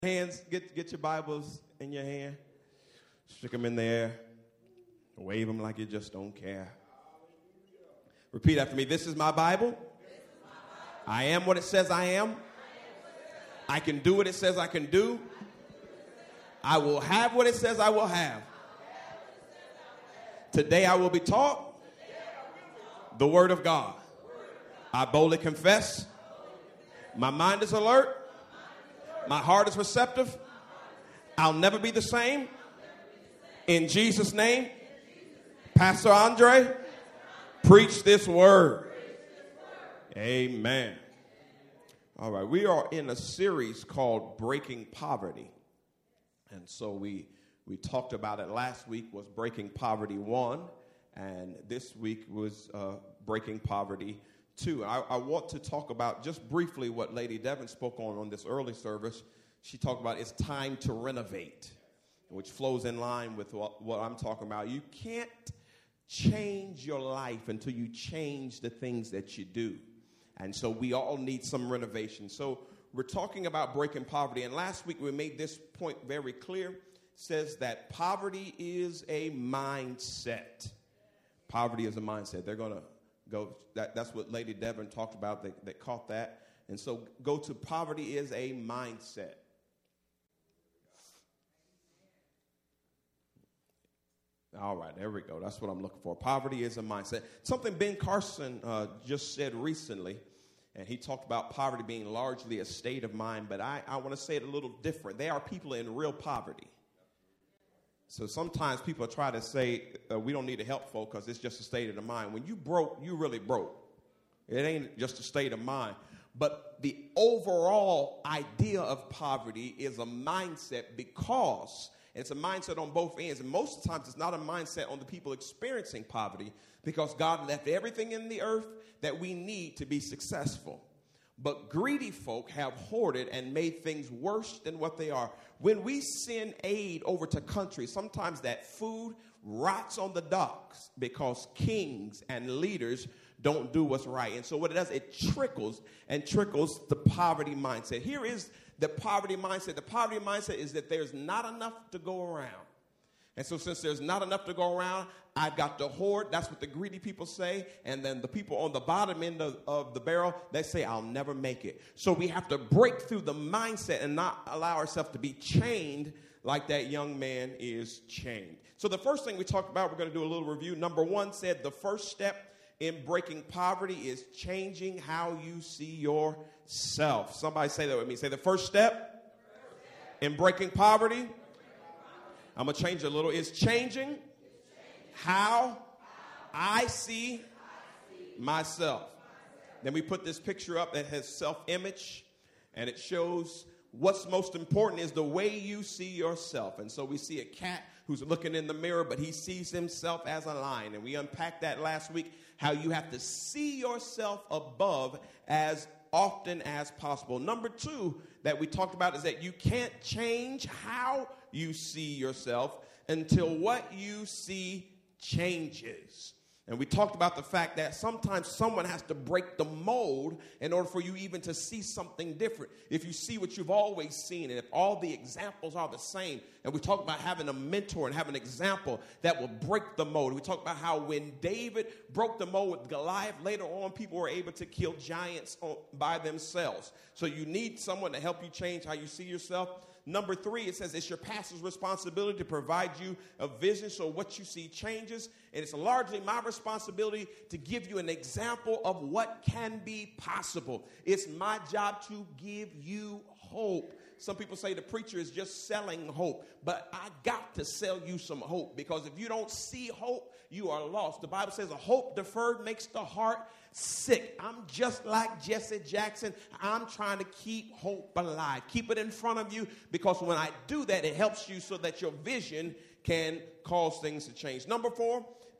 Hands, get your Bibles in your hand. Stick them in the air. Wave them like you just don't care. Repeat after me. This is my Bible. I am what it says I am. I can do what it says I can do. I will have what it says I will have. Today I will be taught the Word of God. I boldly confess. My mind is alert. My heart is receptive. I'll never be the same. In Jesus' name, Pastor Andre, preach this word. Amen. All right, we are in a series called Breaking Poverty. And so we talked about it last week was Breaking Poverty 1, and this week was Breaking Poverty 2. I want to talk about just briefly what Lady Devon spoke on this early service. She talked about it's time to renovate, which flows in line with what I'm talking about. You can't change your life until you change the things that you do. And so we all need some renovation. So we're talking about breaking poverty. And last week we made this point very clear. It says that poverty is a mindset. Poverty is a mindset. They're going to go. That's what Lady Devon talked about. They caught that. And so go to poverty is a mindset. All right, there we go. That's what I'm looking for. Poverty is a mindset. Something Ben Carson just said recently, and he talked about poverty being largely a state of mind, but I want to say it a little different. There are people in real poverty. So sometimes people try to say we don't need to help folk because it's just a state of the mind. When you broke, you really broke. It ain't just a state of mind. But the overall idea of poverty is a mindset because it's a mindset on both ends. And most of the times it's not a mindset on the people experiencing poverty because God left everything in the earth that we need to be successful. But greedy folk have hoarded and made things worse than what they are. When we send aid over to countries, sometimes that food rots on the docks because kings and leaders don't do what's right. And so what it does, it trickles the poverty mindset. Here is the poverty mindset. The poverty mindset is that there's not enough to go around. And so since there's not enough to go around, I've got to hoard. That's what the greedy people say. And then the people on the bottom end of the barrel, they say, I'll never make it. So we have to break through the mindset and not allow ourselves to be chained like that young man is chained. So the first thing we talked about, we're going to do a little review. Number one said the first step in breaking poverty is changing how you see yourself. Somebody say that with me. Say the first step in breaking poverty. I'm going to change it a little. Is changing how I see myself. Then we put this picture up that has self-image, and it shows what's most important is the way you see yourself. And so we see a cat who's looking in the mirror, but he sees himself as a lion. And we unpacked that last week, how you have to see yourself above as often as possible. Number two that we talked about is that you can't change how you see yourself until what you see changes. And we talked about the fact that sometimes someone has to break the mold in order for you even to see something different. If you see what you've always seen, and if all the examples are the same, and we talked about having a mentor and having an example that will break the mold. We talked about how when David broke the mold with Goliath, later on people were able to kill giants by themselves. So you need someone to help you change how you see yourself. Number three, it says it's your pastor's responsibility to provide you a vision so what you see changes. And it's largely my responsibility to give you an example of what can be possible. It's my job to give you hope. Some people say the preacher is just selling hope, but I got to sell you some hope because if you don't see hope, you are lost. The Bible says a hope deferred makes the heart sick. I'm just like Jesse Jackson. I'm trying to keep hope alive. Keep it in front of you because when I do that, it helps you so that your vision can cause things to change. Number four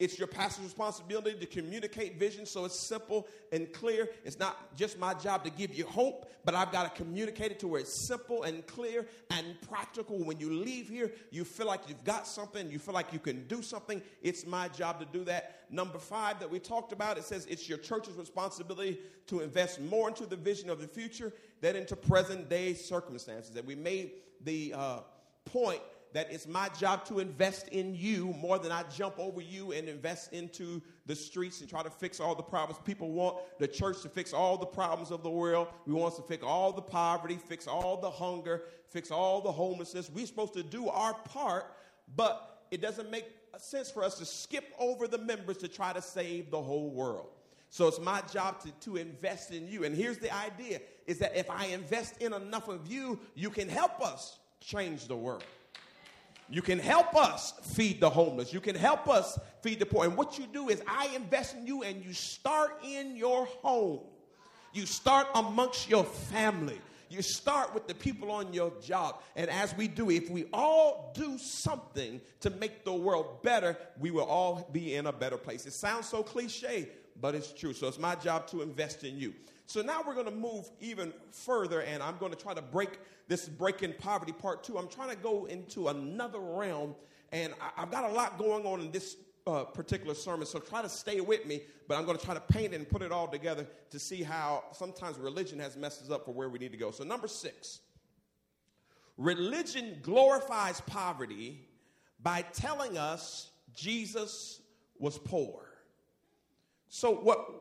It's your pastor's responsibility to communicate vision so it's simple and clear. It's not just my job to give you hope, but I've got to communicate it to where it's simple and clear and practical. When you leave here, you feel like you've got something. You feel like you can do something. It's my job to do that. Number 5 that we talked about, it says it's your church's responsibility to invest more into the vision of the future than into present day circumstances. And we made the point that it's my job to invest in you more than I jump over you and invest into the streets and try to fix all the problems. People want the church to fix all the problems of the world. We want us to fix all the poverty, fix all the hunger, fix all the homelessness. We're supposed to do our part, but it doesn't make sense for us to skip over the members to try to save the whole world. So it's my job to invest in you. And here's the idea, is that if I invest in enough of you, you can help us change the world. You can help us feed the homeless. You can help us feed the poor. And what you do is I invest in you, and you start in your home. You start amongst your family. You start with the people on your job. And as we do, if we all do something to make the world better, we will all be in a better place. It sounds so cliche, but it's true. So it's my job to invest in you. So now we're going to move even further, and I'm going to try to break this Breaking Poverty Part 2. I'm trying to go into another realm, and I've got a lot going on in this particular sermon, so try to stay with me, but I'm going to try to paint it and put it all together to see how sometimes religion has messed us up for where we need to go. So number 6, religion glorifies poverty by telling us Jesus was poor. So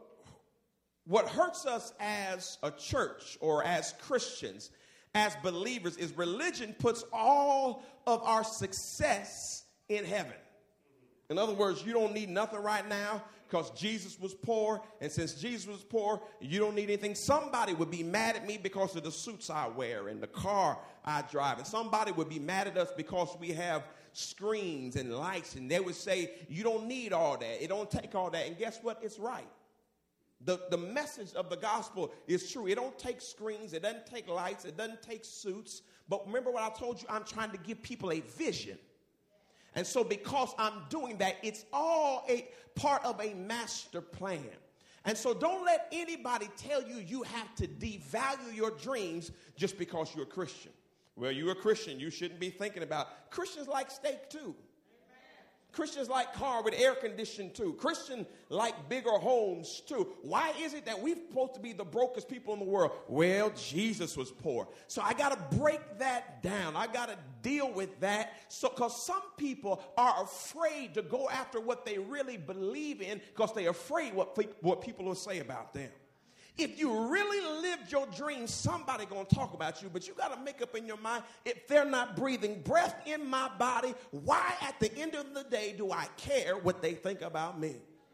what hurts us as a church or as Christians, as believers, is religion puts all of our success in heaven. In other words, you don't need nothing right now because Jesus was poor. And since Jesus was poor, you don't need anything. Somebody would be mad at me because of the suits I wear and the car I drive. And somebody would be mad at us because we have screens and lights. And they would say, you don't need all that. It don't take all that. And guess what? It's right. The message of the gospel is true. It don't take screens. It doesn't take lights. It doesn't take suits. But remember what I told you? I'm trying to give people a vision. And so because I'm doing that, it's all a part of a master plan. And so don't let anybody tell you you have to devalue your dreams just because you're a Christian. Well, you're a Christian. You shouldn't be thinking about. Christians like steak too. Christians like car with air conditioning too. Christians like bigger homes too. Why is it that we're supposed to be the brokest people in the world? Well, Jesus was poor. So I got to break that down. I got to deal with that. So, because some people are afraid to go after what they really believe in because they're afraid what people will say about them. If you really lived your dreams, somebody going to talk about you, but you got to make up in your mind, if they're not breathing breath in my body, why at the end of the day do I care what they think about me?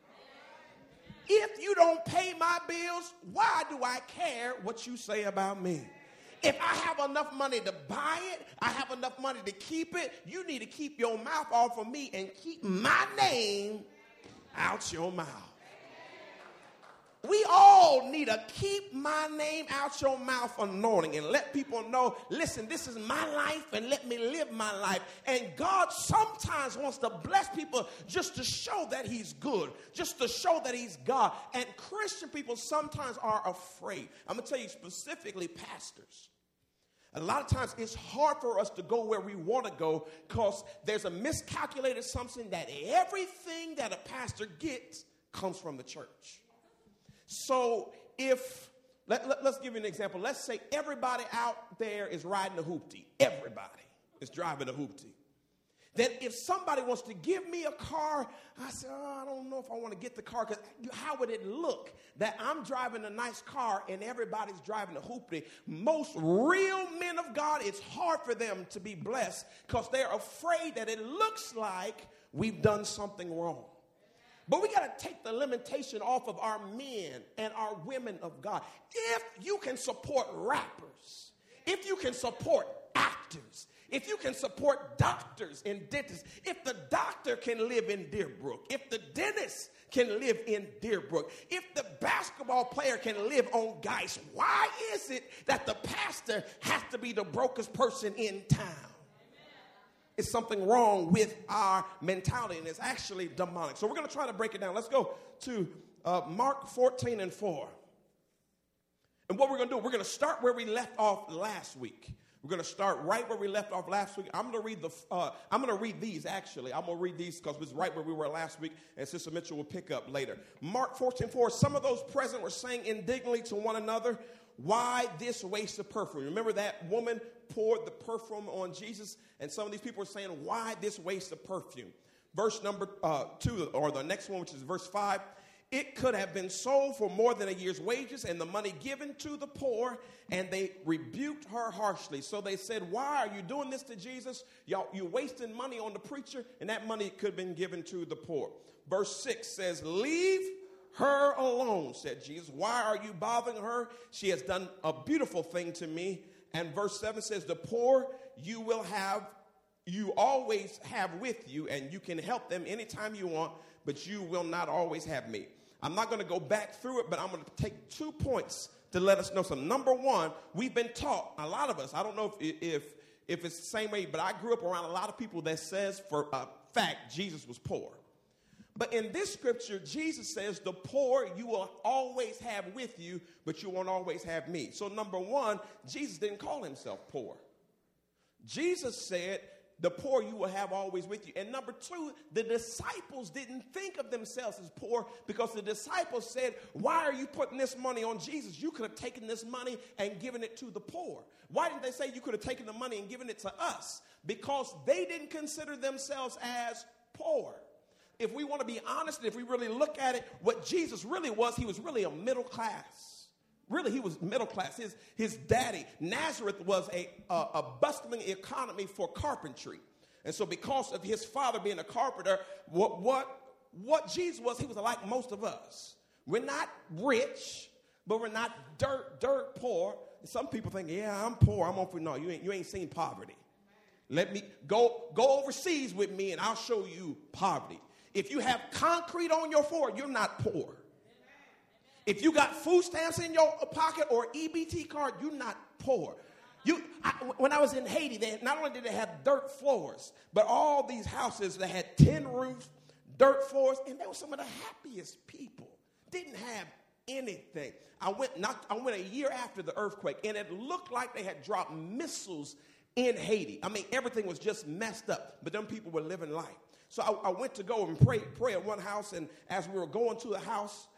If you don't pay my bills, why do I care what you say about me? If I have enough money to buy it, I have enough money to keep it, you need to keep your mouth off of me and keep my name out your mouth. We all need to keep my name out your mouth anointing and let people know, listen, this is my life and let me live my life. And God sometimes wants to bless people just to show that he's good, just to show that he's God. And Christian people sometimes are afraid. I'm going to tell you specifically pastors. A lot of times it's hard for us to go where we want to go because there's a miscalculated assumption that everything that a pastor gets comes from the church. So if, let's give you an example. Let's say everybody out there is riding a hoopty. Everybody is driving a hoopty. Then if somebody wants to give me a car, I say, I don't know if I want to get the car, because how would it look that I'm driving a nice car and everybody's driving a hoopty? Most real men of God, it's hard for them to be blessed because they're afraid that it looks like we've done something wrong. But we got to take the limitation off of our men and our women of God. If you can support rappers, if you can support actors, if you can support doctors and dentists, if the doctor can live in Deerbrook, if the dentist can live in Deerbrook, if the basketball player can live on Geist, why is it that the pastor has to be the brokest person in town? is something wrong with our mentality, and it's actually demonic. So we're going to try to break it down. Let's go to Mark 14:4. And what we're going to do, we're going to start where we left off last week. We're going to start right where we left off last week. I'm going to read these, actually. I'm going to read these because it's right where we were last week, and Sister Mitchell will pick up later. Mark 14:4, some of those present were saying indignantly to one another, why this waste of perfume? Remember that woman poured the perfume on Jesus, and some of these people were saying, why this waste of perfume? Verse number 2, or the next one, which is verse 5, it could have been sold for more than a year's wages and the money given to the poor, and they rebuked her harshly. So they said, why are you doing this to Jesus? You're wasting money on the preacher, and that money could have been given to the poor. Verse 6 says, leave her alone, said Jesus. Why are you bothering her? She has done a beautiful thing to me. And verse 7 says, the poor you always have with you, and you can help them anytime you want, but you will not always have me. I'm not going to go back through it, but I'm going to take 2 points to let us know something. Number one, we've been taught, a lot of us, I don't know if it's the same way, but I grew up around a lot of people that says for a fact Jesus was poor. But in this scripture, Jesus says the poor you will always have with you, but you won't always have me. So number one, Jesus didn't call himself poor. Jesus said, the poor you will have always with you. And number two, the disciples didn't think of themselves as poor because the disciples said, why are you putting this money on Jesus? You could have taken this money and given it to the poor. Why didn't they say you could have taken the money and given it to us? Because they didn't consider themselves as poor. If we want to be honest, if we really look at it, what Jesus really was, he was really a middle class. Really, he was middle class. His daddy, Nazareth, was a bustling economy for carpentry. And so because of his father being a carpenter, what Jesus was, he was like most of us. We're not rich, but we're not dirt poor. Some people think, yeah, I'm poor. No, you ain't seen poverty. Let me go overseas with me and I'll show you poverty. If you have concrete on your floor, you're not poor. If you got food stamps in your pocket or EBT card, you're not poor. When I was in Haiti, not only did they have dirt floors, but all these houses that had tin roofs, dirt floors, and they were some of the happiest people. Didn't have anything. I went a year after the earthquake, and it looked like they had dropped missiles in Haiti. I mean, everything was just messed up, but them people were living life. So I went to go and pray at one house, and as we were going to the house,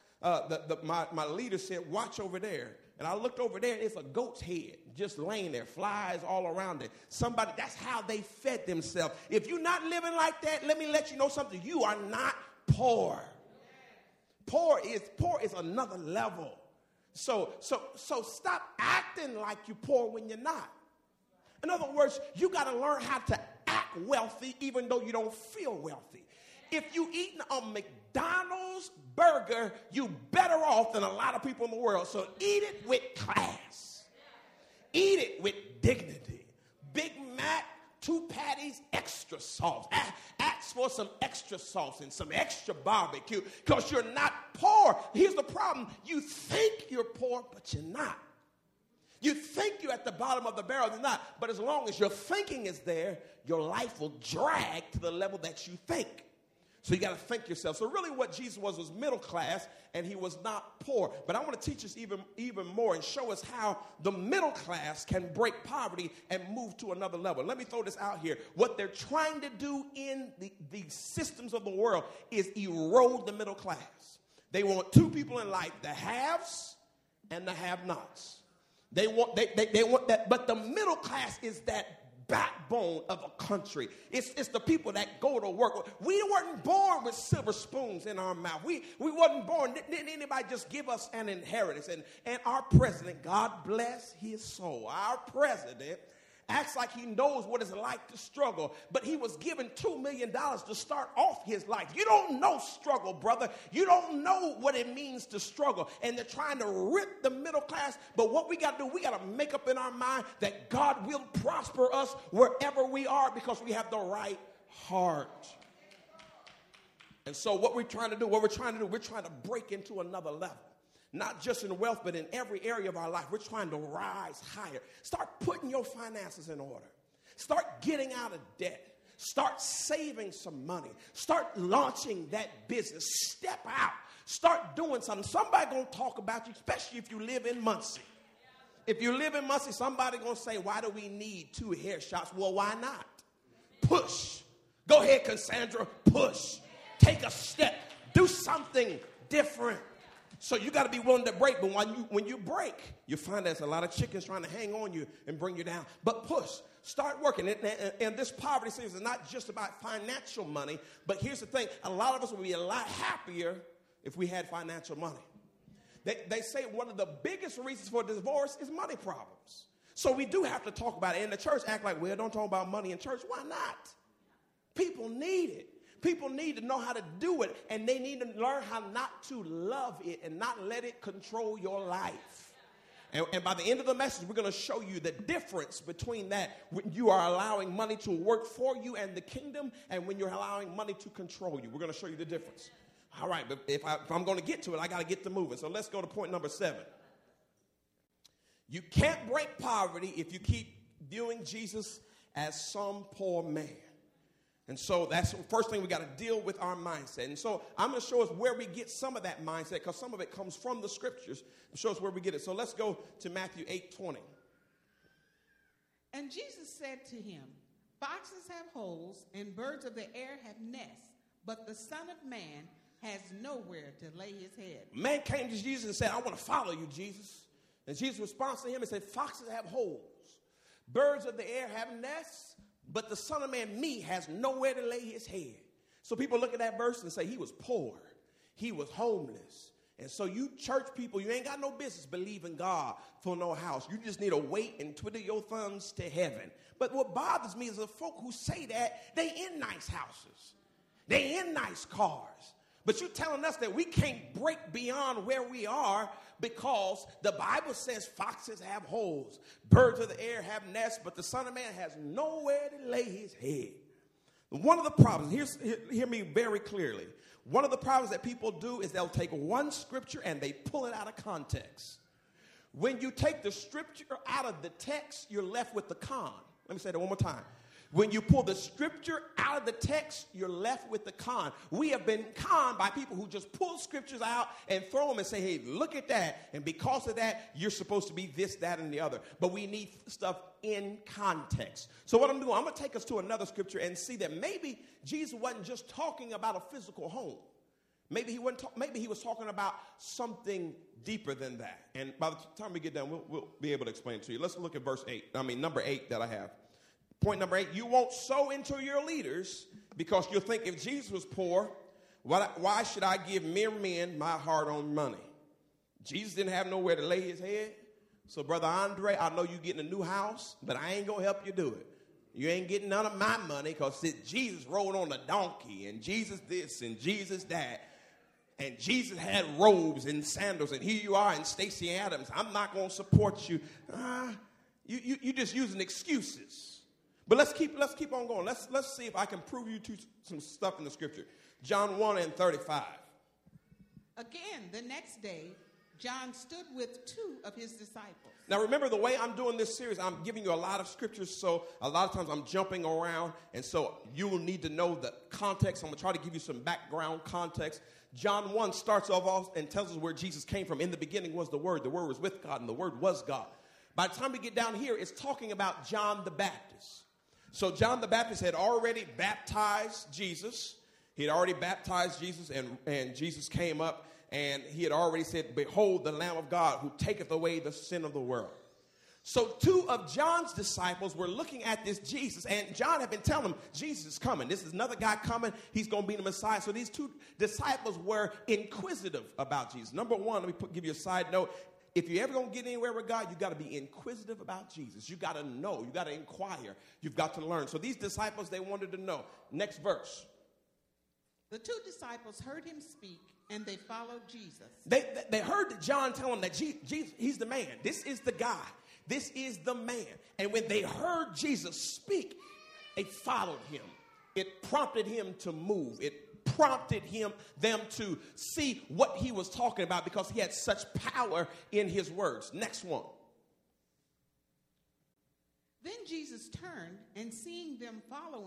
my leader said, watch over there. And I looked over there, and it's a goat's head just laying there, flies all around it. That's how they fed themselves. If you're not living like that, let me let you know something. You are not poor. Poor is another level. So stop acting like you're poor when you're not. In other words, you got to learn how to act wealthy even though you don't feel wealthy. If you eating a McDonald's burger, you better off than a lot of people in the world. So eat it with class. Eat it with dignity. Big Mac, 2 patties, extra sauce. Ask for some extra sauce and some extra barbecue because you're not poor. Here's the problem. You think you're poor, but you're not. You think you're at the bottom of the barrel, you're not. But as long as your thinking is there, your life will drag to the level that you think. So you got to think yourself. So really what Jesus was middle class, and he was not poor. But I want to teach us even more and show us how the middle class can break poverty and move to another level. Let me throw this out here. What they're trying to do in the systems of the world is erode the middle class. They want 2 people in life, the haves and the have-nots. They want that, but the middle class is that backbone of a country. It's the people that go to work. We weren't born with silver spoons in our mouth. We wasn't born. Didn't anybody just give us an inheritance? And our president, God bless his soul, our president acts like he knows what it's like to struggle, but he was given $2 million to start off his life. You don't know struggle, brother. You don't know what it means to struggle, and they're trying to rip the middle class, but what we got to do, we got to make up in our mind that God will prosper us wherever we are because we have the right heart. And so what we're trying to do, we're trying to break into another level. Not just in wealth, but in every area of our life. We're trying to rise higher. Start putting your finances in order. Start getting out of debt. Start saving some money. Start launching that business. Step out. Start doing something. Somebody going to talk about you, especially if you live in Muncie. If you live in Muncie, somebody going to say, why do we need 2 hair shots? Well, why not? Push. Go ahead, Cassandra. Push. Take a step. Do something different. So you got to be willing to break. But when you break, you find there's a lot of chickens trying to hang on you and bring you down. But push. Start working. And this poverty series is not just about financial money. But here's the thing. A lot of us would be a lot happier if we had financial money. They say one of the biggest reasons for divorce is money problems. So we do have to talk about it. And the church act like, well, don't talk about money in church. Why not? People need it. People need to know how to do it, and they need to learn how not to love it and not let it control your life. And by the end of the message, we're going to show you the difference between that when you are allowing money to work for you and the kingdom and when you're allowing money to control you. We're going to show you the difference. All right, but if I'm going to get to it, I got to get to moving. So let's go to point number 7. You can't break poverty if you keep viewing Jesus as some poor man. And so that's the first thing we got to deal with our mindset. And so I'm going to show us where we get some of that mindset, because some of it comes from the scriptures. Show us where we get it. So let's go to Matthew 8:20. And Jesus said to him, foxes have holes and birds of the air have nests, but the Son of Man has nowhere to lay his head. Man came to Jesus and said, I want to follow you, Jesus. And Jesus responds to him and said, foxes have holes, birds of the air have nests, but the Son of Man, me, has nowhere to lay his head. So people look at that verse and say he was poor. He was homeless. And so you church people, you ain't got no business believing God for no house. You just need to wait and twiddle your thumbs to heaven. But what bothers me is the folk who say that, they in nice houses. They in nice cars. But you're telling us that we can't break beyond where we are because the Bible says foxes have holes, birds of the air have nests, but the Son of Man has nowhere to lay his head. One of the problems, hear me very clearly. One of the problems that people do is they'll take one scripture and they pull it out of context. When you take the scripture out of the text, you're left with the con. Let me say that one more time. When you pull the scripture out of the text, you're left with the con. We have been conned by people who just pull scriptures out and throw them and say, hey, look at that. And because of that, you're supposed to be this, that, and the other. But we need stuff in context. So what I'm doing, I'm going to take us to another scripture and see that maybe Jesus wasn't just talking about a physical home. Maybe he was talking about something deeper than that. And by the time we get done, we'll be able to explain it to you. Let's look at number 8 that I have. Point number 8, you won't sow into your leaders because you'll think if Jesus was poor, why should I give mere men my hard-earned money? Jesus didn't have nowhere to lay his head. So, Brother Andre, I know you're getting a new house, but I ain't going to help you do it. You ain't getting none of my money because Jesus rode on a donkey and Jesus this and Jesus that. And Jesus had robes and sandals, and here you are in Stacey Adams. I'm not going to support you. You just using excuses. But let's keep on going. Let's see if I can prove you to some stuff in the scripture. John 1:35. Again, the next day, John stood with 2 of his disciples. Now remember, the way I'm doing this series, I'm giving you a lot of scriptures, so a lot of times I'm jumping around, and so you will need to know the context. I'm going to try to give you some background context. John 1 starts off and tells us where Jesus came from. In the beginning was the Word was with God, and the Word was God. By the time we get down here, it's talking about John the Baptist. So John the Baptist had already baptized Jesus. He had already baptized Jesus, and Jesus came up, and he had already said, behold, the Lamb of God who taketh away the sin of the world. So 2 of John's disciples were looking at this Jesus, and John had been telling them, Jesus is coming. This is another guy coming. He's going to be the Messiah. So these 2 disciples were inquisitive about Jesus. Number 1, let me give you a side note. If you're ever going to get anywhere with God, you've got to be inquisitive about Jesus. You've got to know. You've got to inquire. You've got to learn. So these disciples, they wanted to know. Next verse. The 2 disciples heard him speak, and they followed Jesus. They heard John tell them that Jesus, he's the man. This is the guy. This is the man. And when they heard Jesus speak, they followed him. It prompted him to move. It prompted them to see what he was talking about because he had such power in his words. Next one. Then Jesus turned and seeing them following,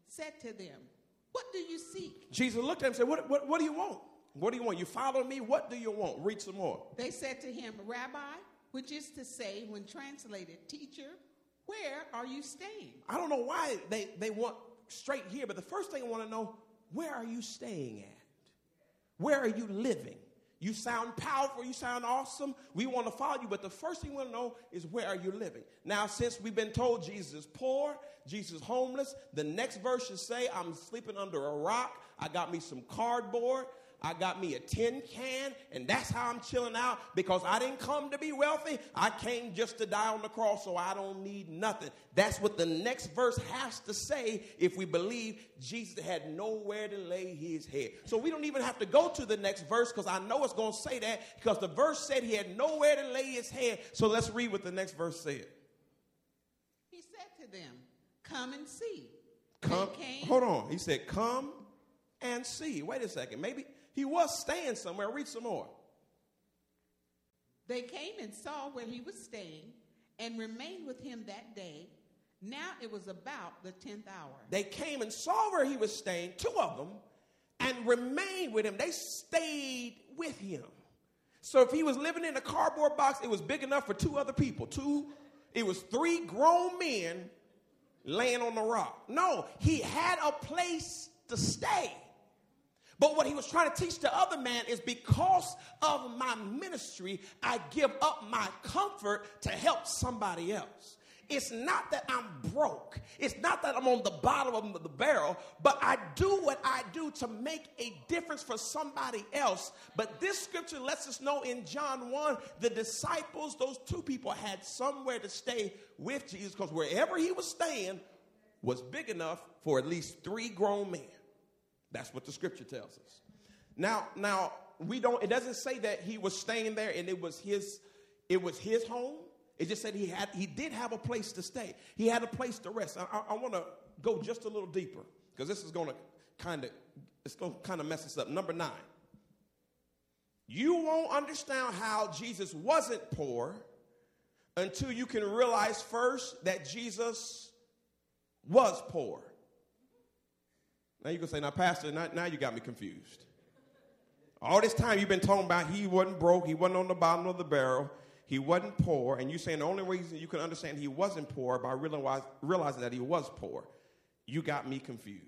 said to them, "What do you seek?" Jesus looked at him and said, what do you want? What do you want? You follow me? What do you want? Read some more. They said to him, "Rabbi," which is to say, when translated, "Teacher, where are you staying?" I don't know why they want straight here, but the first thing I want to know, where are you staying at? Where are you living? You sound powerful. You sound awesome. We want to follow you, but the first thing we want to know is, where are you living? Now, since we've been told Jesus is poor, Jesus is homeless, the next verse should say, I'm sleeping under a rock. I got me some cardboard. I got me a tin can, and that's how I'm chilling out, because I didn't come to be wealthy. I came just to die on the cross, so I don't need nothing. That's what the next verse has to say if we believe Jesus had nowhere to lay his head. So we don't even have to go to the next verse, because I know it's going to say that, because the verse said he had nowhere to lay his head. So let's read what the next verse said. He said to them, "Come and see." Come, hold on. He said, come and see. Wait a second. Maybe he was staying somewhere. Read some more. They came and saw where he was staying and remained with him that day. Now it was about the 10th hour. They came and saw where he was staying, two of them, and remained with him. They stayed with him. So if he was living in a cardboard box, it was big enough for two other people. It was three grown men laying on the rock. No, he had a place to stay. But what he was trying to teach the other man is, because of my ministry, I give up my comfort to help somebody else. It's not that I'm broke. It's not that I'm on the bottom of the barrel, but I do what I do to make a difference for somebody else. But this scripture lets us know in John 1, the disciples, those two people, had somewhere to stay with Jesus, because wherever he was staying was big enough for at least three grown men. That's what the scripture tells us. Now it doesn't say that he was staying there and it was his home. It just said he did have a place to stay. He had a place to rest. I want to go just a little deeper, because this is going to kind of mess us up. Number 9. You won't understand how Jesus wasn't poor until you can realize first that Jesus was poor. Now you can say, now, Pastor, now you got me confused. All this time you've been talking about he wasn't broke, he wasn't on the bottom of the barrel, he wasn't poor, and you're saying the only reason you can understand he wasn't poor by realizing that he was poor. You got me confused.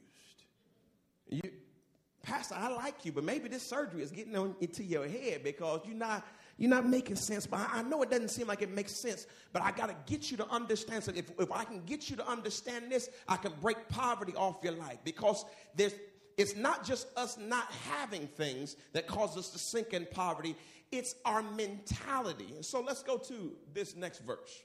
Pastor, I like you, but maybe this surgery is getting into your head, because you're not making sense. But I know it doesn't seem like it makes sense, but I got to get you to understand. So if I can get you to understand this, I can break poverty off your life, because it's not just us not having things that cause us to sink in poverty. It's our mentality. And so let's go to this next verse.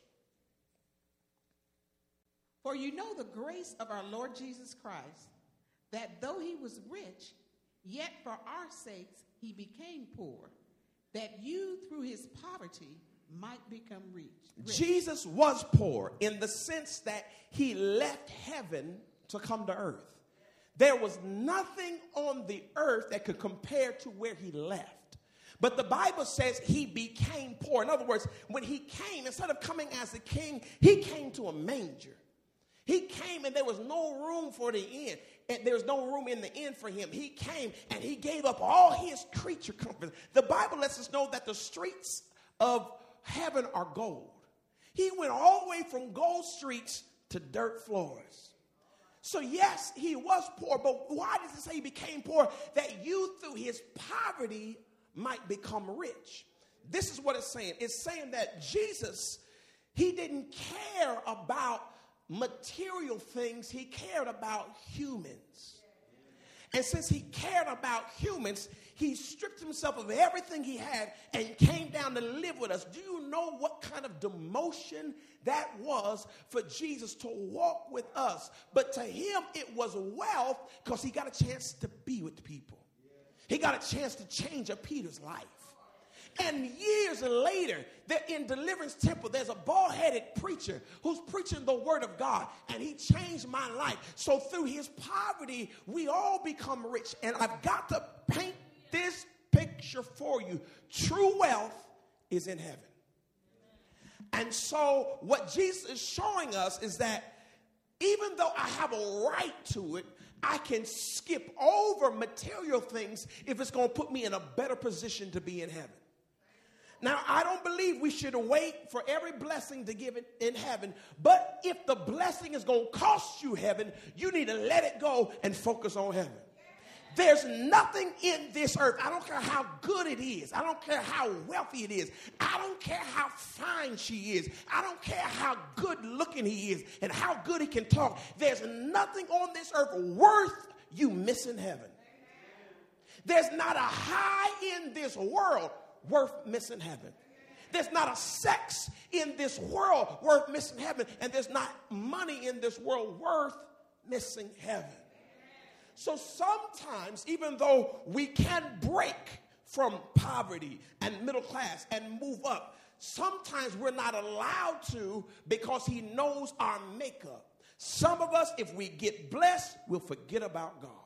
For you know the grace of our Lord Jesus Christ, that though he was rich, yet for our sakes he became poor, that you through his poverty might become rich. Jesus was poor in the sense that he left heaven to come to earth. There was nothing on the earth that could compare to where he left. But the Bible says he became poor. In other words, when he came, instead of coming as a king, he came to a manger. He came and there was no room for the inn. And there was no room in the inn for him. He came and he gave up all his creature comforts. The Bible lets us know that the streets of heaven are gold. He went all the way from gold streets to dirt floors. So yes, he was poor, but why does it say he became poor? That you through his poverty might become rich. This is what it's saying. It's saying that Jesus, he didn't care about material things. He cared about humans. And since he cared about humans, he stripped himself of everything he had and came down to live with us. Do you know what kind of demotion that was for Jesus to walk with us? But to him, it was wealth, because he got a chance to be with people. He got a chance to change a Peter's life. And years later, in Deliverance Temple, there's a bald-headed preacher who's preaching the word of God, and he changed my life. So through his poverty, we all become rich. And I've got to paint this picture for you. True wealth is in heaven. And so what Jesus is showing us is that even though I have a right to it, I can skip over material things if it's going to put me in a better position to be in heaven. Now, I don't believe we should wait for every blessing to give it in heaven. But if the blessing is going to cost you heaven, you need to let it go and focus on heaven. There's nothing in this earth. I don't care how good it is. I don't care how wealthy it is. I don't care how fine she is. I don't care how good looking he is and how good he can talk. There's nothing on this earth worth you missing heaven. There's not a high in this world worth missing heaven. There's not a sex in this world worth missing heaven. And there's not money in this world worth missing heaven. So sometimes, even though we can break from poverty and middle class and move up, sometimes we're not allowed to because he knows our makeup. Some of us, if we get blessed, we'll forget about God.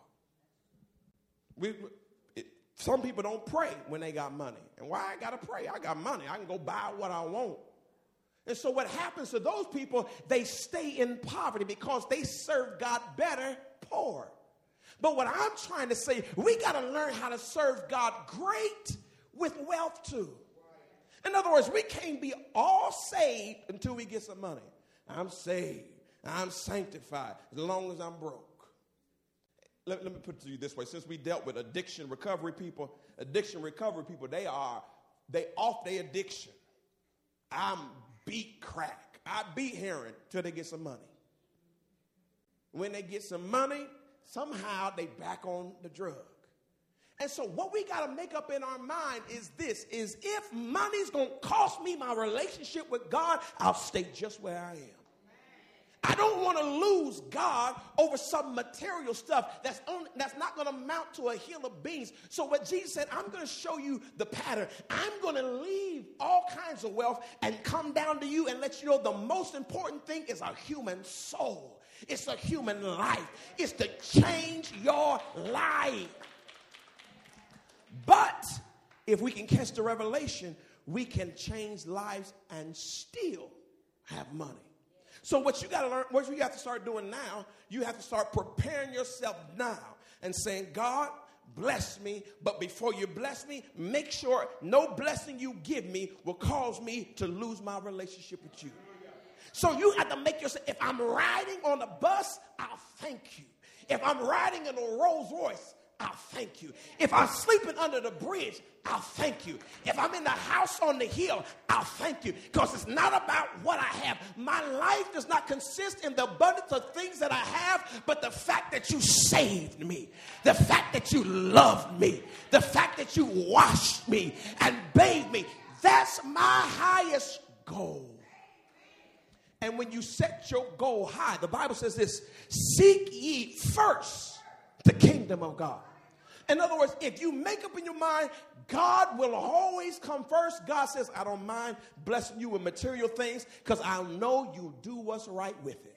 Some people don't pray when they got money. And why I got to pray? I got money. I can go buy what I want. And so what happens to those people, they stay in poverty because they serve God better poor. But what I'm trying to say, we got to learn how to serve God great with wealth too. In other words, we can't be all saved until we get some money. I'm saved. I'm sanctified as long as I'm broke. Let me put it to you this way. Since we dealt with addiction recovery people, they off their addiction. I'm beat crack. I beat heroin till they get some money. When they get some money, somehow they back on the drug. And so what we got to make up in our mind is this, is if money's going to cost me my relationship with God, I'll stay just where I am. I don't want to lose God over some material stuff that's not going to amount to a hill of beans. So what Jesus said, I'm going to show you the pattern. I'm going to leave all kinds of wealth and come down to you and let you know the most important thing is a human soul. It's a human life. It's to change your life. But if we can catch the revelation, we can change lives and still have money. So what you got to learn, what you have to start doing now, you have to start preparing yourself now and saying, God, bless me. But before you bless me, make sure no blessing you give me will cause me to lose my relationship with you. So you have to make yourself, if I'm riding on a bus, I'll thank you. If I'm riding in a Rolls Royce, I'll thank you. If I'm sleeping under the bridge, I'll thank you. If I'm in the house on the hill, I'll thank you. Because it's not about what I have. My life does not consist in the abundance of things that I have, but the fact that you saved me, the fact that you loved me, the fact that you washed me and bathed me. That's my highest goal. And when you set your goal high, the Bible says this, seek ye first the kingdom of God. In other words, if you make up in your mind, God will always come first. God says, I don't mind blessing you with material things because I know you'll do what's right with it.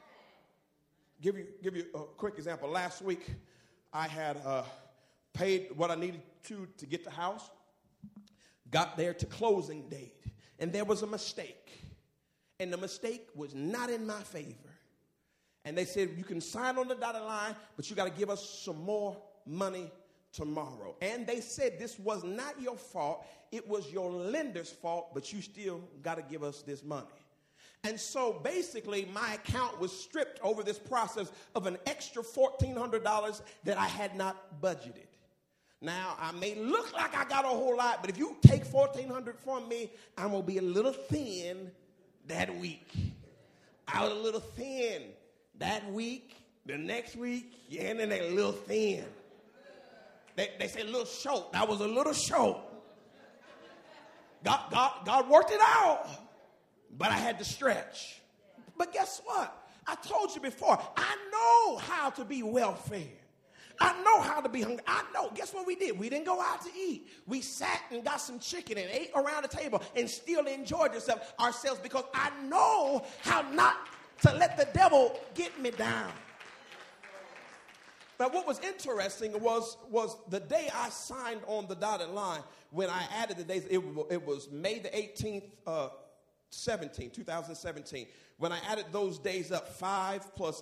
Give you a quick example. Last week, I had paid what I needed to get the house. Got there to closing date. And there was a mistake. And the mistake was not in my favor. And they said, you can sign on the dotted line, but you got to give us some more money tomorrow. And they said this was not your fault. It was your lender's fault, but you still got to give us this money. And so basically my account was stripped over this process of an extra $1,400 that I had not budgeted. Now, I may look like I got a whole lot, but if you take $1,400 from me, I'm going to be a little thin that week. I was a little thin that week, the next week, yeah, and then a little thin. They say a little short. I was a little short. God worked it out, but I had to stretch. But guess what? I told you before, I know how to be well-fed. I know how to be hungry. I know. Guess what we did? We didn't go out to eat. We sat and got some chicken and ate around the table and still enjoyed ourselves because I know how not to let the devil get me down. But what was interesting was the day I signed on the dotted line, when I added the days, it was May the 18th, 2017, when I added those days up, 5 plus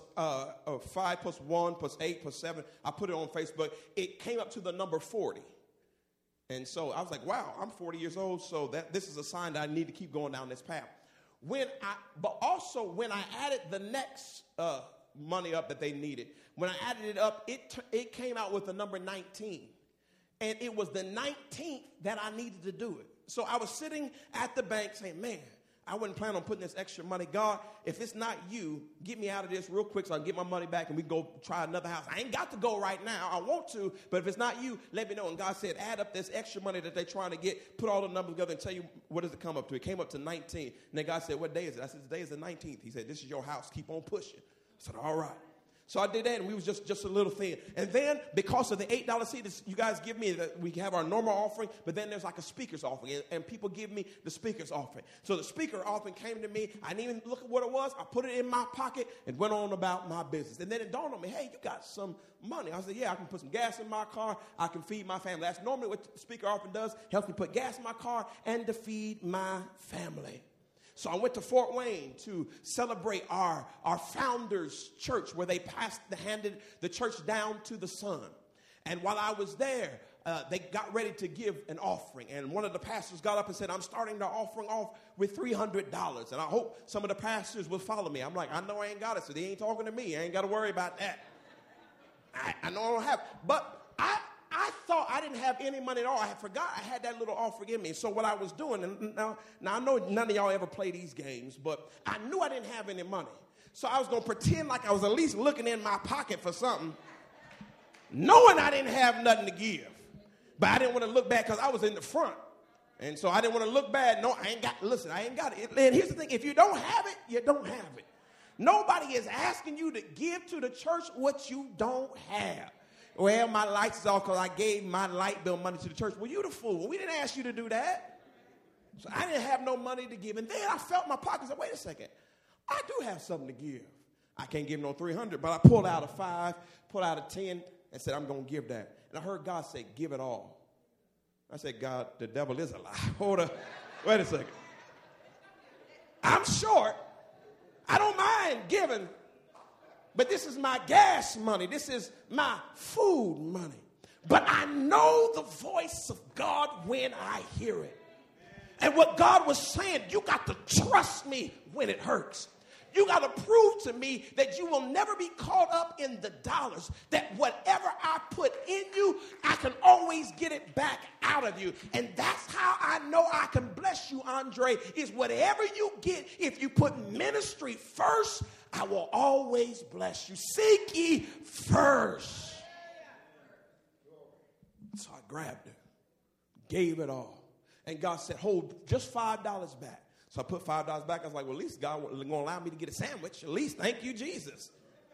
1 plus 8 plus 7, I put it on Facebook, it came up to the number 40. And so I was like, wow, I'm 40 years old, so this is a sign that I need to keep going down this path. But also when I added the next money up that they needed, when I added it up, it came out with the number 19. And it was the 19th that I needed to do it. So I was sitting at the bank saying, man, I wasn't planning on putting this extra money. God, if it's not you, get me out of this real quick so I can get my money back and we can go try another house. I ain't got to go right now. I want to, but if it's not you, let me know. And God said, add up this extra money that they're trying to get, put all the numbers together and tell you what does it come up to. It came up to 19. And then God said, what day is it? I said, today is the 19th. He said, this is your house. Keep on pushing. I said, all right. So I did that, and we was just a little thin. And then, because of the $8 seed that you guys give me, we have our normal offering, but then there's like a speaker's offering, and people give me the speaker's offering. So the speaker offering came to me. I didn't even look at what it was. I put it in my pocket and went on about my business. And then it dawned on me, hey, you got some money. I said, yeah, I can put some gas in my car. I can feed my family. That's normally what the speaker offering does, helps me put gas in my car and to feed my family. So I went to Fort Wayne to celebrate our founders' church, where they handed the church down to the son. And while I was there, they got ready to give an offering. And one of the pastors got up and said, I'm starting the offering off with $300. And I hope some of the pastors will follow me. I'm like, I know I ain't got it, so they ain't talking to me. I ain't got to worry about that. I know I don't have it. But I thought I didn't have any money at all. I had forgot I had that little offering in me. So what I was doing, and now I know none of y'all ever play these games, but I knew I didn't have any money. So I was going to pretend like I was at least looking in my pocket for something, knowing I didn't have nothing to give. But I didn't want to look bad because I was in the front. And so I didn't want to look bad. No, I ain't got it. And here's the thing. If you don't have it, you don't have it. Nobody is asking you to give to the church what you don't have. Well, my lights is off because I gave my light bill money to the church. Well, you the fool. We didn't ask you to do that. So I didn't have no money to give. And then I felt my pockets. Wait a second. I do have something to give. I can't give no 300, but I pulled out a 5, pulled out a 10, and said, I'm going to give that. And I heard God say, give it all. I said, God, the devil is a lie. Hold up. Wait a second. I'm short. I don't mind giving. But this is my gas money. This is my food money. But I know the voice of God when I hear it. And what God was saying, you got to trust me when it hurts. You got to prove to me that you will never be caught up in the dollars, that whatever I put in you, I can always get it back out of you. And that's how I know I can bless you, Andre, is whatever you get, if you put ministry first, I will always bless you. Seek ye first. So I grabbed it, gave it all. And God said, hold just $5 back. So I put $5 back. I was like, well, at least God going to allow me to get a sandwich. At least, thank you, Jesus.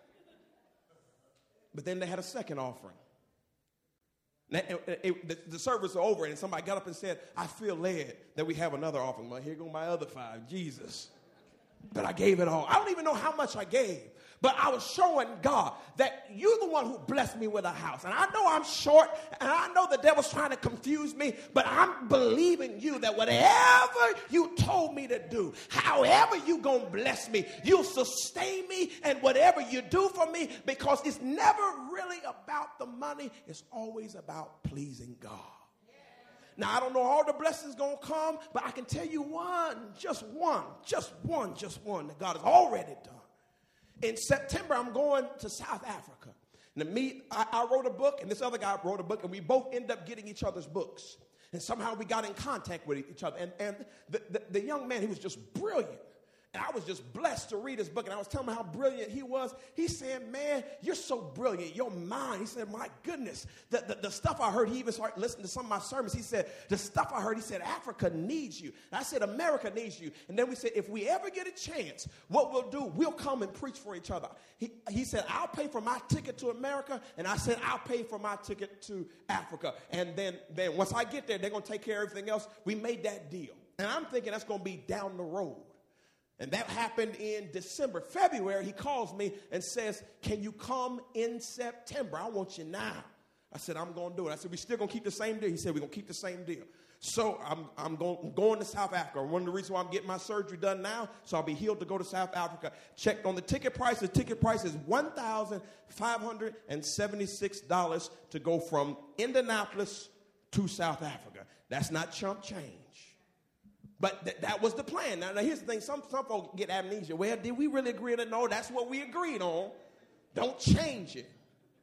But then they had a second offering. Now, the service was over, and somebody got up and said, I feel led that we have another offering. Well, here go my other 5, Jesus. But I gave it all. I don't even know how much I gave. But I was showing God that you're the one who blessed me with a house. And I know I'm short, and I know the devil's trying to confuse me, but I'm believing you that whatever you told me to do, however you going to bless me, you'll sustain me, and whatever you do for me, because it's never really about the money. It's always about pleasing God. Now, I don't know all the blessings going to come, but I can tell you just one that God has already done. In September, I'm going to South Africa. And I wrote a book, and this other guy wrote a book, and we both ended up getting each other's books. And somehow we got in contact with each other. And the young man, he was just brilliant. And I was just blessed to read his book, and I was telling him how brilliant he was. He said, man, you're so brilliant. Your mind. He said, my goodness, the stuff I heard, he even started listening to some of my sermons. He said, the stuff I heard, he said, Africa needs you. And I said, America needs you. And then we said, if we ever get a chance, what we'll do, we'll come and preach for each other. He said, I'll pay for my ticket to America, and I said, I'll pay for my ticket to Africa. And then once I get there, they're going to take care of everything else. We made that deal. And I'm thinking that's going to be down the road. And that happened in December. February, he calls me and says, can you come in September? I want you now. I said, I'm going to do it. I said, we still going to keep the same deal? He said, we're going to keep the same deal. So I'm going to South Africa. One of the reasons why I'm getting my surgery done now, so I'll be healed to go to South Africa. Checked on the ticket price. The ticket price is $1,576 to go from Indianapolis to South Africa. That's not chump change. But that was the plan. Now here's the thing. Some folks get amnesia. Well, did we really agree on it? No, that's what we agreed on. Don't change it.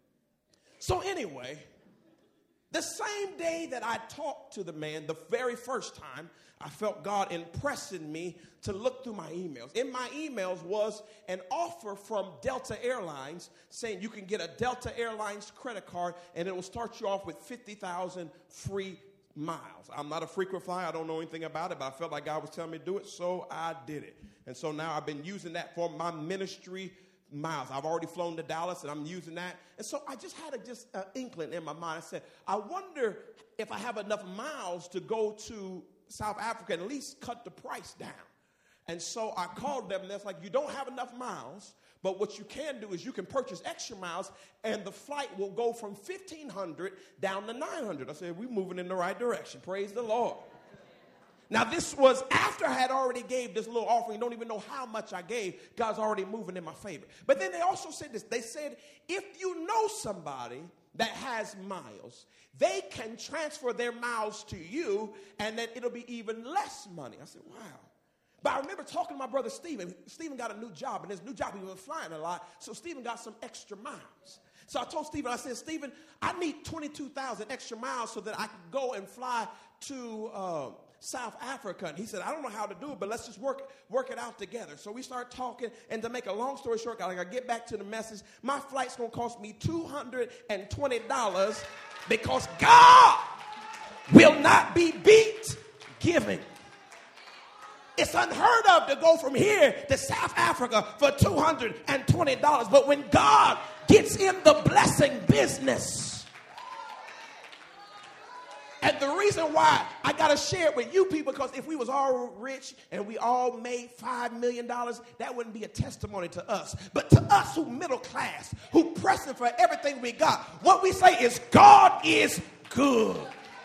So anyway, the same day that I talked to the man, the very first time, I felt God impressing me to look through my emails. In my emails was an offer from Delta Airlines saying you can get a Delta Airlines credit card and it will start you off with 50,000 free miles. I'm not a frequent flyer. I don't know anything about it, but I felt like God was telling me to do it, so I did it. And so now I've been using that for my ministry miles. I've already flown to Dallas, and I'm using that. And so I just had an inkling in my mind. I said, I wonder if I have enough miles to go to South Africa and at least cut the price down. And so I called them, and they're like, you don't have enough miles, but what you can do is you can purchase extra miles, and the flight will go from 1,500 down to 900. I said, we're moving in the right direction. Praise the Lord. Now, this was after I had already gave this little offering. Don't even know how much I gave. God's already moving in my favor. But then they also said this. They said, if you know somebody that has miles, they can transfer their miles to you, and then it'll be even less money. I said, wow. But I remember talking to my brother Stephen. Stephen got a new job, and his new job, he was flying a lot, so Stephen got some extra miles. So I told Stephen, I said, Stephen, I need 22,000 extra miles so that I can go and fly to South Africa. And he said, I don't know how to do it, but let's just work it out together. So we started talking, and to make a long story short, I get back to the message. My flight's going to cost me $220 because God will not be beat giving. It's unheard of to go from here to South Africa for $220. But when God gets in the blessing business, and the reason why I got to share it with you people, because if we was all rich and we all made $5 million, that wouldn't be a testimony to us. But to us who middle class, who pressing for everything we got, what we say is God is good.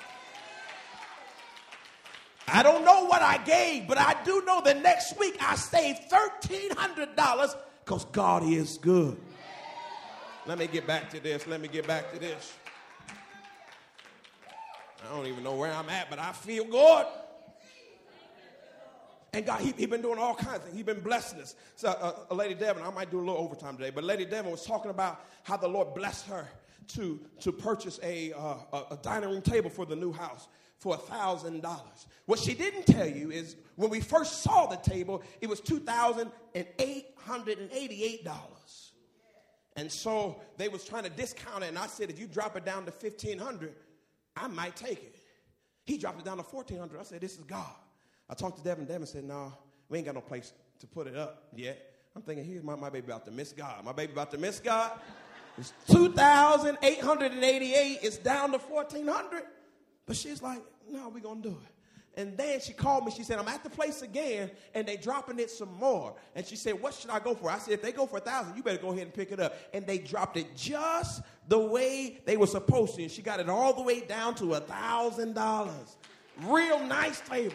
I don't know what I gave, but I do know that next week I saved $1,300 because God is good. Let me get back to this. I don't even know where I'm at, but I feel good. And God, he been doing all kinds of things. He's been blessing us. So Lady Devin, I might do a little overtime today, but Lady Devin was talking about how the Lord blessed her to purchase a dining room table for the new house for $1,000. What she didn't tell you is when we first saw the table, it was $2,888. And so they was trying to discount it, and I said, if you drop it down to $1,500, I might take it. He dropped it down to $1,400. I said, this is God. I talked to Devin. Devin said, no, we ain't got no place to put it up yet. I'm thinking, here's my baby about to miss God. My baby about to miss God. It's $2,888. It's down to $1,400. But she's like, no, we're going to do it. And then she called me. She said, I'm at the place again, and they dropping it some more. And she said, what should I go for? I said, if they go for $1,000, you better go ahead and pick it up. And they dropped it just the way they were supposed to. And she got it all the way down to $1,000. Real nice table.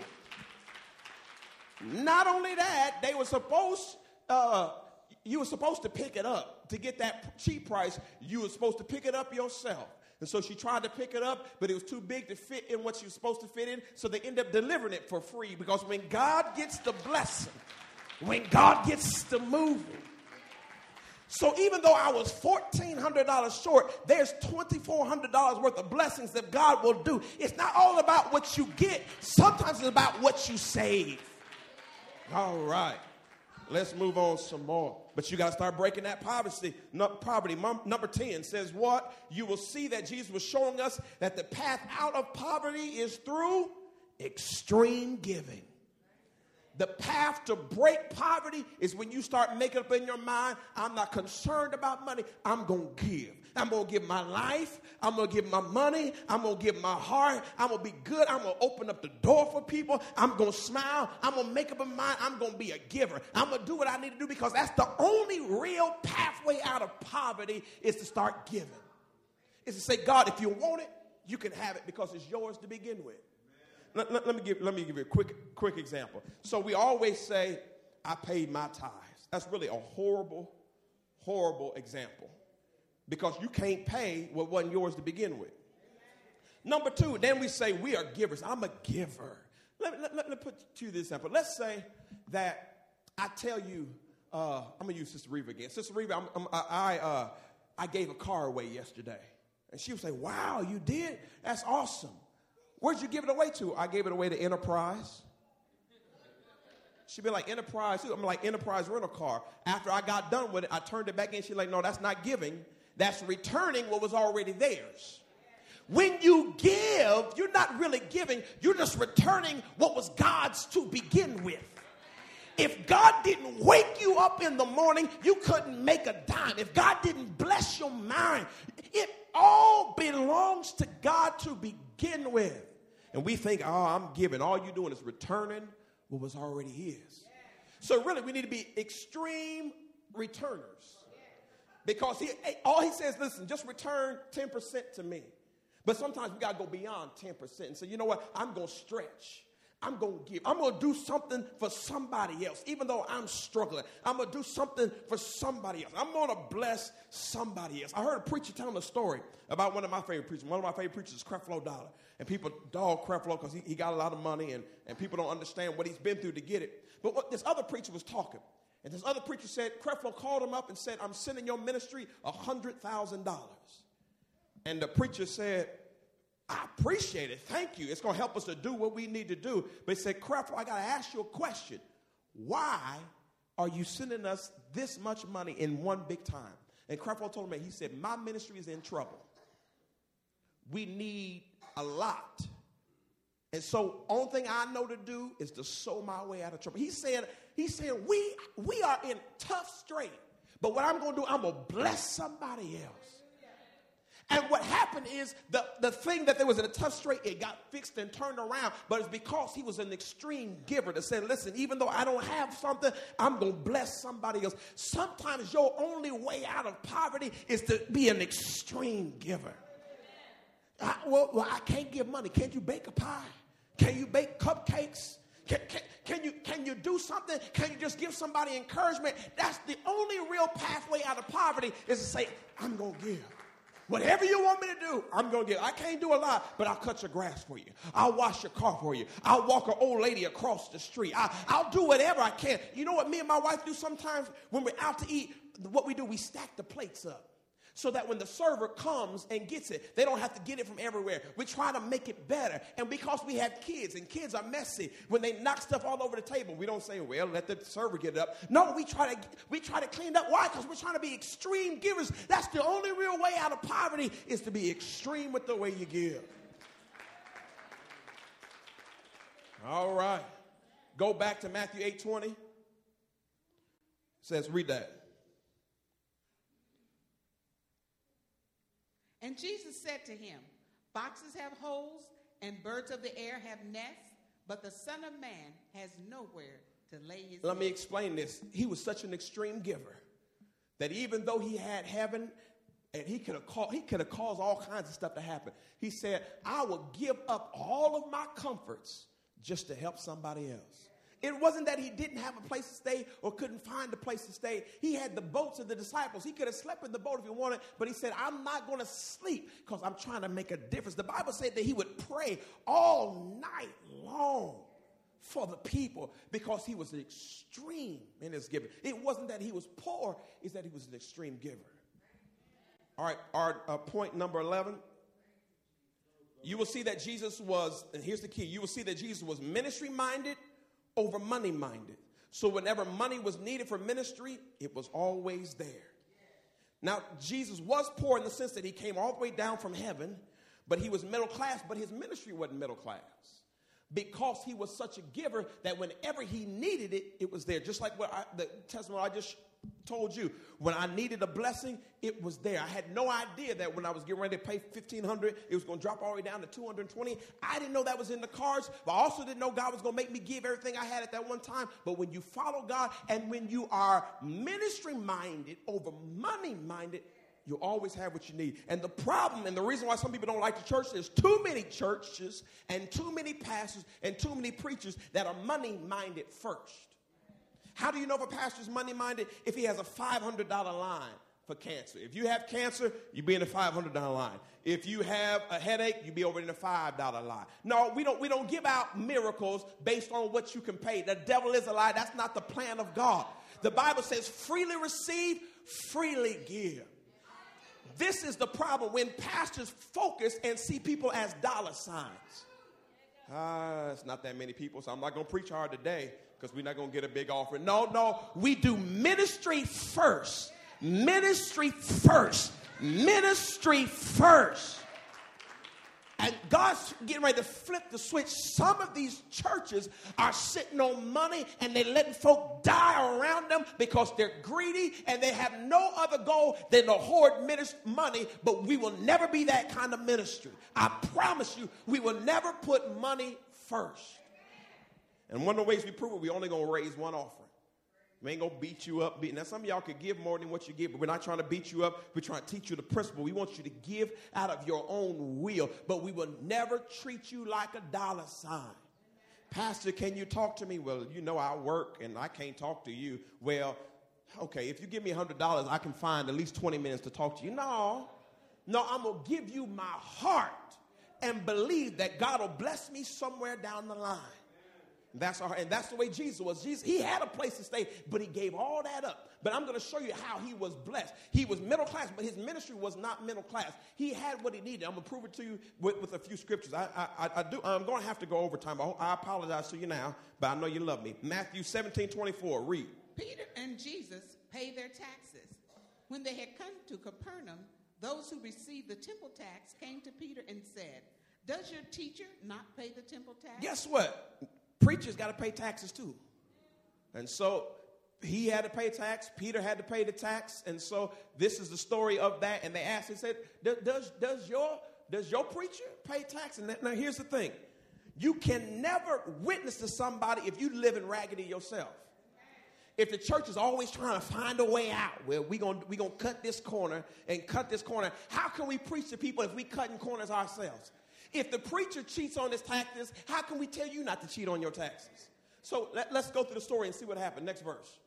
Not only that, they were supposed, you were supposed to pick it up. To get that cheap price, you were supposed to pick it up yourself. And so she tried to pick it up, but it was too big to fit in what she was supposed to fit in. So they ended up delivering it for free, because when God gets the blessing, when God gets the moving. So even though I was $1,400 short, there's $2,400 worth of blessings that God will do. It's not all about what you get. Sometimes it's about what you save. All right. Let's move on some more. But you got to start breaking that poverty. Number 10 says what? You will see that Jesus was showing us that the path out of poverty is through extreme giving. The path to break poverty is when you start making up in your mind, I'm not concerned about money. I'm going to give. I'm going to give my life. I'm going to give my money. I'm going to give my heart. I'm going to be good. I'm going to open up the door for people. I'm going to smile. I'm going to make up my mind. I'm going to be a giver. I'm going to do what I need to do, because that's the only real pathway out of poverty, is to start giving. Is to say, God, if you want it, you can have it, because it's yours to begin with. Let me give you a quick example. So we always say, I paid my tithes. That's really a horrible example because you can't pay what wasn't yours to begin with. Number two, then we say we are givers. I'm a giver. Let me put you this example. Let's say that I tell you, I'm going to use Sister Reva again. Sister Reva, I gave a car away yesterday. And she would say, wow, you did? That's awesome. Where'd you give it away to? I gave it away to Enterprise. She'd be like, Enterprise? I'm like, Enterprise rental car. After I got done with it, I turned it back in. She's like, no, that's not giving. That's returning what was already theirs. When you give, you're not really giving. You're just returning what was God's to begin with. If God didn't wake you up in the morning, you couldn't make a dime. If God didn't bless your mind, it all belongs to God to begin with. And we think, oh, I'm giving. All you're doing is returning what was already his. So really, we need to be extreme returners. Because all he says, listen, just return 10% to me. But sometimes we got to go beyond 10% and say, you know what, I'm going to stretch. I'm going to give. I'm going to do something for somebody else. Even though I'm struggling, I'm going to do something for somebody else. I'm going to bless somebody else. I heard a preacher telling a story about one of my favorite preachers. One of my favorite preachers is Creflo Dollar. And people dog Creflo because he got a lot of money and people don't understand what he's been through to get it. But what this other preacher was talking. And this other preacher said, Creflo called him up and said, I'm sending your ministry $100,000. And the preacher said, I appreciate it. Thank you. It's going to help us to do what we need to do. But he said, Creflo, I got to ask you a question. Why are you sending us this much money in one big time? And Creflo told me, he said, my ministry is in trouble. We need a lot. And so only thing I know to do is to sow my way out of trouble. He said we are in tough strait. But what I'm going to do, I'm going to bless somebody else. And what happened is the thing that there was in a tough strait, it got fixed and turned around. But it's because he was an extreme giver that said, listen, even though I don't have something, I'm going to bless somebody else. Sometimes your only way out of poverty is to be an extreme giver. I can't give money. Can't you bake a pie? Can you bake cupcakes? Can you do something? Can you just give somebody encouragement? That's the only real pathway out of poverty is to say, I'm going to give. Whatever you want me to do, I'm going to give. I can't do a lot, but I'll cut your grass for you. I'll wash your car for you. I'll walk an old lady across the street. I'll do whatever I can. You know what me and my wife do sometimes when we're out to eat? What we do, we stack the plates up so that when the server comes and gets it, they don't have to get it from everywhere. We try to make it better. And because we have kids, and kids are messy, when they knock stuff all over the table, we don't say, well, let the server get it up. No, we try to clean it up. Why? Because we're trying to be extreme givers. That's the only real way out of poverty is to be extreme with the way you give. All right. Go back to Matthew 8:20. It says, read that. And Jesus said to him, foxes have holes and birds of the air have nests, but the Son of Man has nowhere to lay his head. Let me explain this. He was such an extreme giver that even though he had heaven and he could have caused all kinds of stuff to happen, he said, I will give up all of my comforts just to help somebody else. It wasn't that he didn't have a place to stay or couldn't find a place to stay. He had the boats of the disciples. He could have slept in the boat if he wanted, but he said, I'm not going to sleep because I'm trying to make a difference. The Bible said that he would pray all night long for the people because he was extreme in his giving. It wasn't that he was poor, it's that he was an extreme giver. All right, our point number 11. You will see that Jesus was, and here's the key, you will see that Jesus was ministry-minded over money-minded. So whenever money was needed for ministry, it was always there. Now, Jesus was poor in the sense that he came all the way down from heaven, but he was middle class, but his ministry wasn't middle class because he was such a giver that whenever he needed it, it was there. Just like the testimony I just told you, when I needed a blessing, it was there. I had no idea that when I was getting ready to pay $1,500, it was going to drop all the way down to $220. I didn't know that was in the cards, but I also didn't know God was going to make me give everything I had at that one time. But when you follow God and when you are ministry-minded over money-minded, You'll always have what you need. And the problem and the reason why some people don't like the church, there's too many churches and too many pastors and too many preachers that are money-minded first. How do you know if a pastor's money-minded? If he has a $500 line for cancer. If you have cancer, you be in the $500 line. If you have a headache, you be over in the $5 line. No, we don't give out miracles based on what you can pay. The devil is a lie. That's not the plan of God. The Bible says freely receive, freely give. This is the problem when pastors focus and see people as dollar signs. It's not that many people, so I'm not going to preach hard today because we're not going to get a big offering. No, we do ministry first. Ministry first. Ministry first. And God's getting ready to flip the switch. Some of these churches are sitting on money and they're letting folk die around them because they're greedy and they have no other goal than to hoard money. But we will never be that kind of ministry. I promise you, we will never put money first. And one of the ways we prove it, we're only going to raise one offering. We ain't going to beat you up. Now, some of y'all could give more than what you give, but we're not trying to beat you up. We're trying to teach you the principle. We want you to give out of your own will, but we will never treat you like a dollar sign. Pastor, can you talk to me? Well, you know I work and I can't talk to you. Well, okay, if you give me $100, I can find at least 20 minutes to talk to you. No, I'm going to give you my heart and believe that God will bless me somewhere down the line. That's the way Jesus was. He had a place to stay, but he gave all that up. But I'm going to show you how he was blessed. He was middle class, but his ministry was not middle class. He had what he needed. I'm going to prove it to you with a few scriptures. I'm going to have to go over time. I apologize to you now, but I know you love me. Matthew 17:24. Read. Peter and Jesus paid their taxes. When they had come to Capernaum, those who received the temple tax came to Peter and said, "Does your teacher not pay the temple tax?" Guess what? Preachers got to pay taxes too. And so he had to pay tax. Peter had to pay the tax. And so this is the story of that. And they asked, they said, does your preacher pay tax? And now here's the thing. You can never witness to somebody if you live in raggedy yourself. If the church is always trying to find a way out, well, we're gonna cut this corner and cut this corner. How can we preach to people if we cutting corners ourselves? If the preacher cheats on his taxes, how can we tell you not to cheat on your taxes? So let's go through the story and see what happened. Next verse.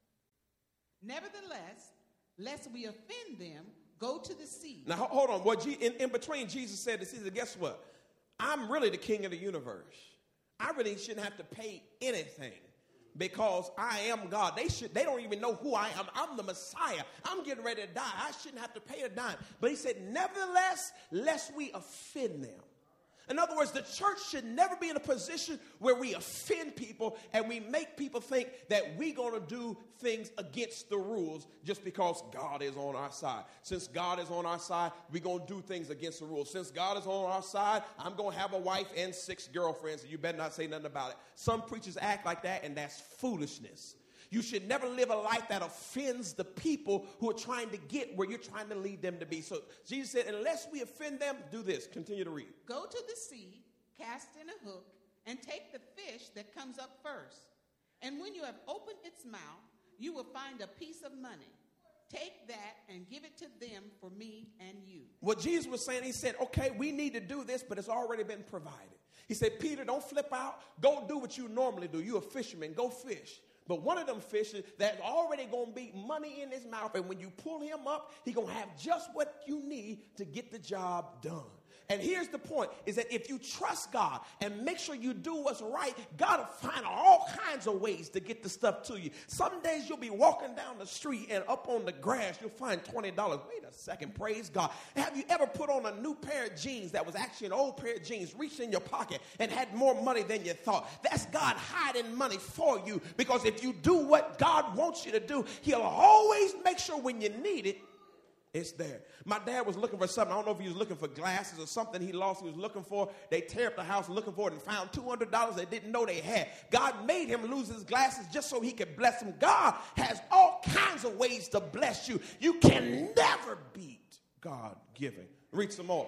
Nevertheless, lest we offend them, go to the sea. Now, hold on. In between, Jesus said this. He said, guess what? I'm really the king of the universe. I really shouldn't have to pay anything because I am God. They don't even know who I am. I'm the Messiah. I'm getting ready to die. I shouldn't have to pay a dime. But he said, nevertheless, lest we offend them. In other words, the church should never be in a position where we offend people and we make people think that we're going to do things against the rules just because God is on our side. Since God is on our side, we're going to do things against the rules. Since God is on our side, I'm going to have a wife and 6 girlfriends, and you better not say nothing about it. Some preachers act like that, and that's foolishness. You should never live a life that offends the people who are trying to get where you're trying to lead them to be. So Jesus said, unless we offend them, do this. Continue to read. Go to the sea, cast in a hook, and take the fish that comes up first. And when you have opened its mouth, you will find a piece of money. Take that and give it to them for me and you. What Jesus was saying, he said, okay, we need to do this, but it's already been provided. He said, Peter, don't flip out. Go do what you normally do. You're a fisherman. Go fish. But one of them fishes that's already going to be money in his mouth. And when you pull him up, he's going to have just what you need to get the job done. And here's the point, is that if you trust God and make sure you do what's right, God will find all kinds of ways to get the stuff to you. Some days you'll be walking down the street and up on the grass, you'll find $20. Wait a second, praise God. Have you ever put on a new pair of jeans that was actually an old pair of jeans, reached in your pocket and had more money than you thought? That's God hiding money for you, because if you do what God wants you to do, he'll always make sure when you need it, it's there. My dad was looking for something. I don't know if he was looking for glasses or something he lost he was looking for. They tear up the house looking for it and found $200 they didn't know they had. God made him lose his glasses just so he could bless him. God has all kinds of ways to bless you. You can never beat God giving. Read some more.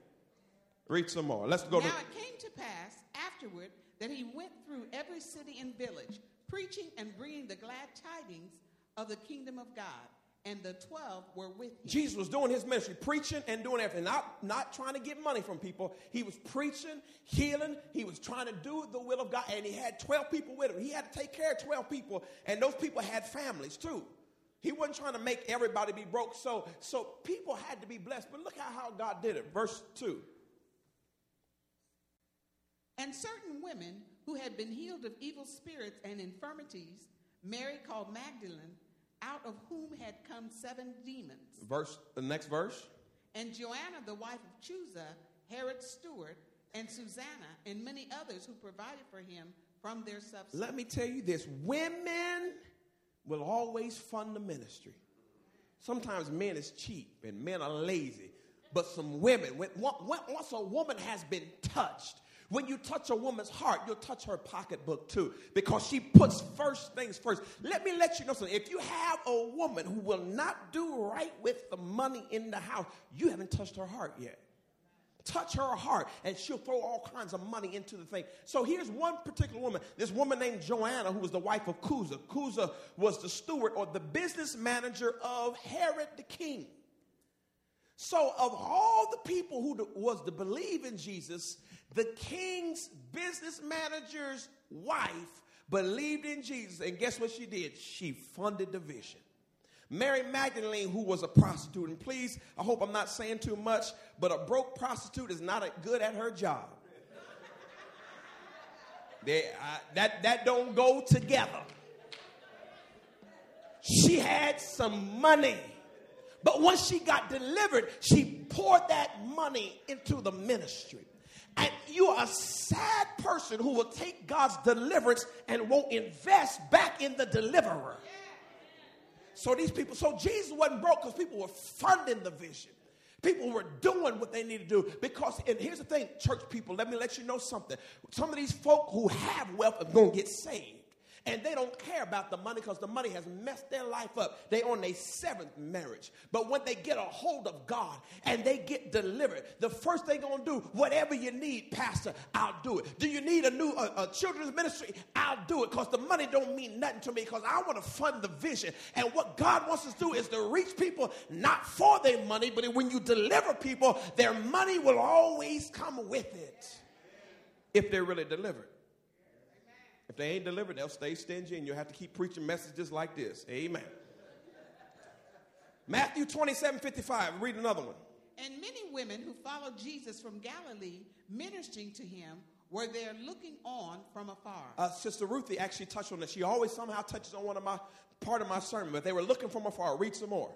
Read some more. Let's go. Now it came to pass afterward that he went through every city and village, preaching and bringing the glad tidings of the kingdom of God, and the 12 were with him. Jesus was doing his ministry, preaching and doing everything, not trying to get money from people. He was preaching, healing. He was trying to do the will of God, and he had 12 people with him. He had to take care of 12 people, and those people had families too. He wasn't trying to make everybody be broke, so people had to be blessed. But look at how God did it. Verse 2. And certain women who had been healed of evil spirits and infirmities, Mary called Magdalene, out of whom had come 7 demons. The next verse. And Joanna, the wife of Chuza, Herod's steward, and Susanna, and many others who provided for him from their substance. Let me tell you this. Women will always fund the ministry. Sometimes men is cheap and men are lazy. But some women, once a woman has been touched, when you touch a woman's heart, you'll touch her pocketbook too, because she puts first things first. Let me let you know something. If you have a woman who will not do right with the money in the house, you haven't touched her heart yet. Touch her heart, and she'll throw all kinds of money into the thing. So here's one particular woman, this woman named Joanna, who was the wife of Chuza. Chuza was the steward or the business manager of Herod the king. So of all the people who was to believe in Jesus, the king's business manager's wife believed in Jesus. And guess what she did? She funded the vision. Mary Magdalene, who was a prostitute, and please, I hope I'm not saying too much, but a broke prostitute is not good at her job. That don't go together. She had some money. But once she got delivered, she poured that money into the ministry. And you are a sad person who will take God's deliverance and won't invest back in the deliverer. So Jesus wasn't broke because people were funding the vision. People were doing what they needed to do. Because, and here's the thing, church people, let me let you know something. Some of these folk who have wealth are going to get saved. And they don't care about the money because the money has messed their life up. They're on their 7th marriage. But when they get a hold of God and they get delivered, the first thing they're going to do, whatever you need, Pastor, I'll do it. Do you need a new children's ministry? I'll do it, because the money don't mean nothing to me, because I want to fund the vision. And what God wants us to do is to reach people not for their money, but when you deliver people, their money will always come with it if they're really delivered. If they ain't delivered, they'll stay stingy, and you'll have to keep preaching messages like this. Amen. Matthew 27:55. Read another one. And many women who followed Jesus from Galilee, ministering to him, were there looking on from afar. Sister Ruthie actually touched on this. She always somehow touches on part of my sermon, but they were looking from afar. Read some more.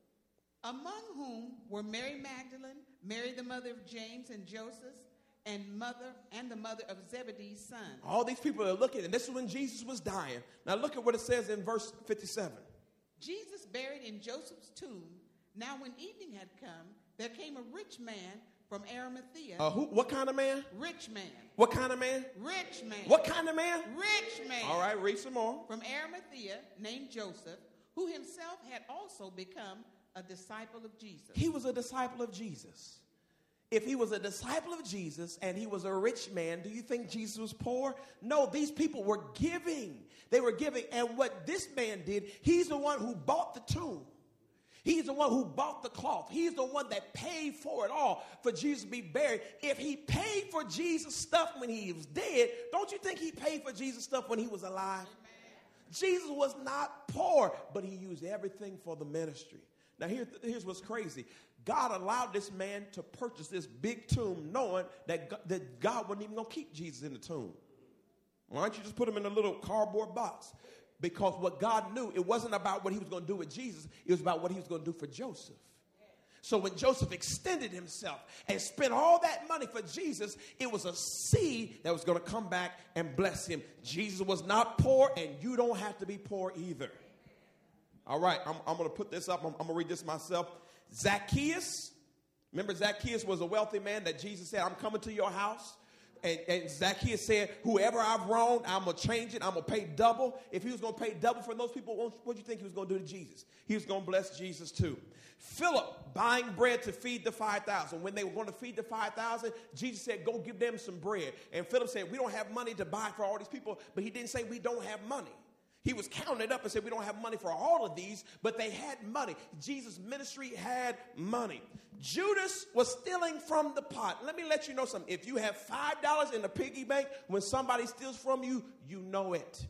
Among whom were Mary Magdalene, Mary the mother of James and Joseph, and the mother of Zebedee's son. All these people are looking, and this is when Jesus was dying. Now look at what it says in verse 57. Jesus buried in Joseph's tomb. Now when evening had come, there came a rich man from Arimathea. What kind of man? Rich man. What kind of man? Rich man. What kind of man? Rich man. All right, read some more. From Arimathea, named Joseph, who himself had also become a disciple of Jesus. He was a disciple of Jesus. If he was a disciple of Jesus and he was a rich man, do you think Jesus was poor? No, these people were giving. They were giving. And what this man did, he's the one who bought the tomb. He's the one who bought the cloth. He's the one that paid for it all for Jesus to be buried. If he paid for Jesus' stuff when he was dead, don't you think he paid for Jesus' stuff when he was alive? Amen. Jesus was not poor, but he used everything for the ministry. Now, here's what's crazy. God allowed this man to purchase this big tomb knowing that God wasn't even going to keep Jesus in the tomb. Why don't you just put him in a little cardboard box? Because what God knew, it wasn't about what he was going to do with Jesus. It was about what he was going to do for Joseph. So when Joseph extended himself and spent all that money for Jesus, it was a seed that was going to come back and bless him. Jesus was not poor, and you don't have to be poor either. All right, I'm going to put this up. I'm going to read this myself. Zacchaeus. Remember, Zacchaeus was a wealthy man that Jesus said, I'm coming to your house. And Zacchaeus said, whoever I've wronged, I'm going to change it. I'm going to pay double. If he was going to pay double for those people, what do you think he was going to do to Jesus? He was going to bless Jesus too. Philip buying bread to feed the 5,000. When they were going to feed the 5,000, Jesus said, go give them some bread. And Philip said, we don't have money to buy for all these people. But he didn't say we don't have money. He was counting it up and said, we don't have money for all of these, but they had money. Jesus' ministry had money. Judas was stealing from the pot. Let me let you know something. If you have $5 in the piggy bank, when somebody steals from you, you know it.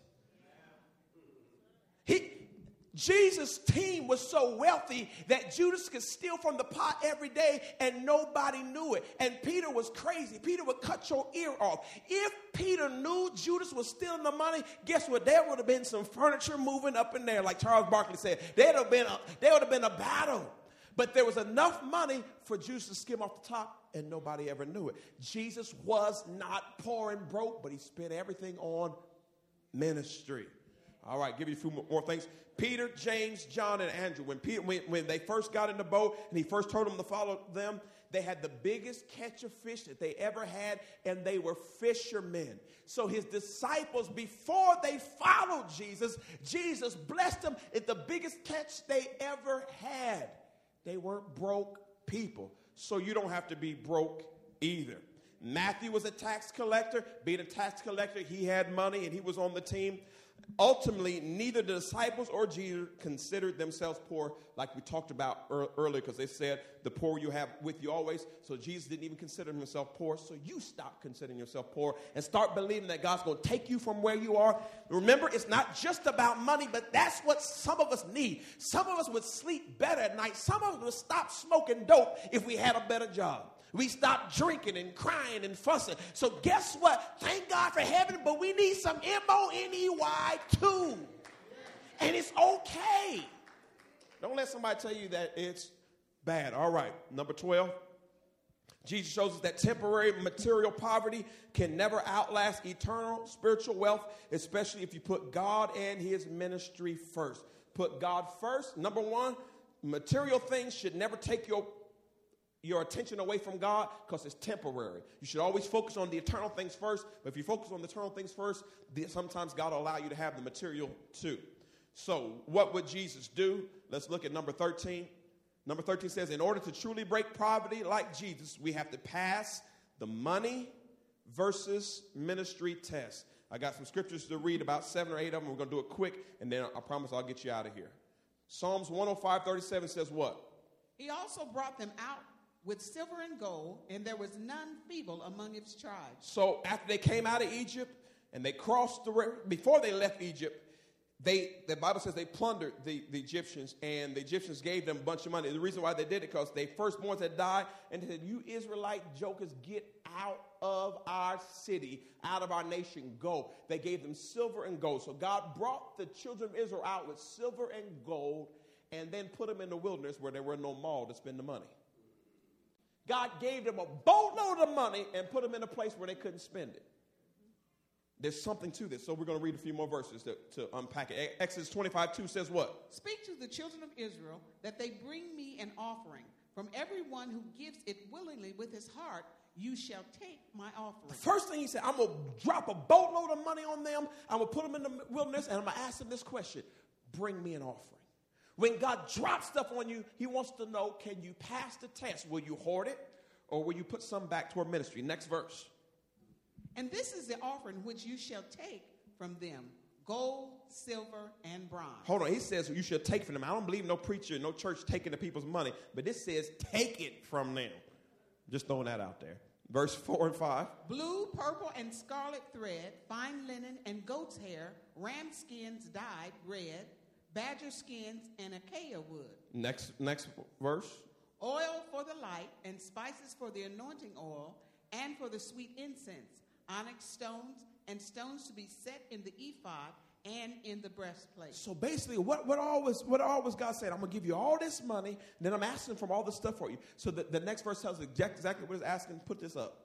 Jesus' team was so wealthy that Judas could steal from the pot every day and nobody knew it. And Peter was crazy. Peter would cut your ear off. If Peter knew Judas was stealing the money, guess what? There would have been some furniture moving up in there, like Charles Barkley said. There would have been a battle. But there was enough money for Judas to skim off the top, and nobody ever knew it. Jesus was not poor and broke, but he spent everything on ministry. All right, give you a few more things. Peter, James, John, and Andrew. When they first got in the boat and he first told them to follow them, they had the biggest catch of fish that they ever had, and they were fishermen. So his disciples, before they followed Jesus, Jesus blessed them. It's the biggest catch they ever had. They weren't broke people, so you don't have to be broke either. Matthew was a tax collector. Being a tax collector, he had money and he was on the team. Ultimately, neither the disciples or Jesus considered themselves poor, like we talked about earlier, because they said, the poor you have with you always. So Jesus didn't even consider himself poor. So you stop considering yourself poor and start believing that God's going to take you from where you are. Remember, it's not just about money, but that's what some of us need. Some of us would sleep better at night. Some of us would stop smoking dope if we had a better job. We stopped drinking and crying and fussing. So guess what? Thank God for heaven, but we need some money too. And it's okay. Don't let somebody tell you that it's bad. All right, number 12. Jesus shows us that temporary material poverty can never outlast eternal spiritual wealth, especially if you put God and his ministry first. Put God first. Number one, material things should never take your attention away from God, because it's temporary. You should always focus on the eternal things first. But if you focus on the eternal things first, sometimes God will allow you to have the material too. So what would Jesus do? Let's look at number 13. Number 13 says, in order to truly break poverty like Jesus, we have to pass the money versus ministry test. I got some scriptures to read, about 7 or 8 of them. We're going to do it quick, and then I promise I'll get you out of here. Psalms 105:37 says what? He also brought them out with silver and gold, and there was none feeble among its tribes. So after they came out of Egypt and they crossed the river, before they left Egypt, the Bible says they plundered the Egyptians, and the Egyptians gave them a bunch of money. The reason why they did it, because their firstborns had died, and they said, you Israelite jokers, get out of our city, out of our nation, go. They gave them silver and gold. So God brought the children of Israel out with silver and gold, and then put them in the wilderness where there were no mall to spend the money. God gave them a boatload of money and put them in a place where they couldn't spend it. There's something to this. So we're going to read a few more verses to unpack it. Exodus 25:2 says what? Speak to the children of Israel that they bring me an offering. From everyone who gives it willingly with his heart, you shall take my offering. The first thing he said, I'm going to drop a boatload of money on them. I'm going to put them in the wilderness, and I'm going to ask them this question. Bring me an offering. When God drops stuff on you, he wants to know, can you pass the test? Will you hoard it, or will you put some back toward ministry? Next verse. And this is the offering which you shall take from them, gold, silver, and bronze. Hold on. He says you should take from them. I don't believe no preacher, no church taking the people's money, but this says take it from them. Just throwing that out there. Verse 4 and 5. Blue, purple, and scarlet thread, fine linen, and goat's hair, ram skins dyed red, badger skins, and acacia wood. Next verse. Oil for the light, and spices for the anointing oil, and for the sweet incense, onyx stones, and stones to be set in the ephod and in the breastplate. So basically, what all was God saying? I'm going to give you all this money, and then I'm asking for all this stuff for you. So the next verse tells us exactly what it's asking. Put this up.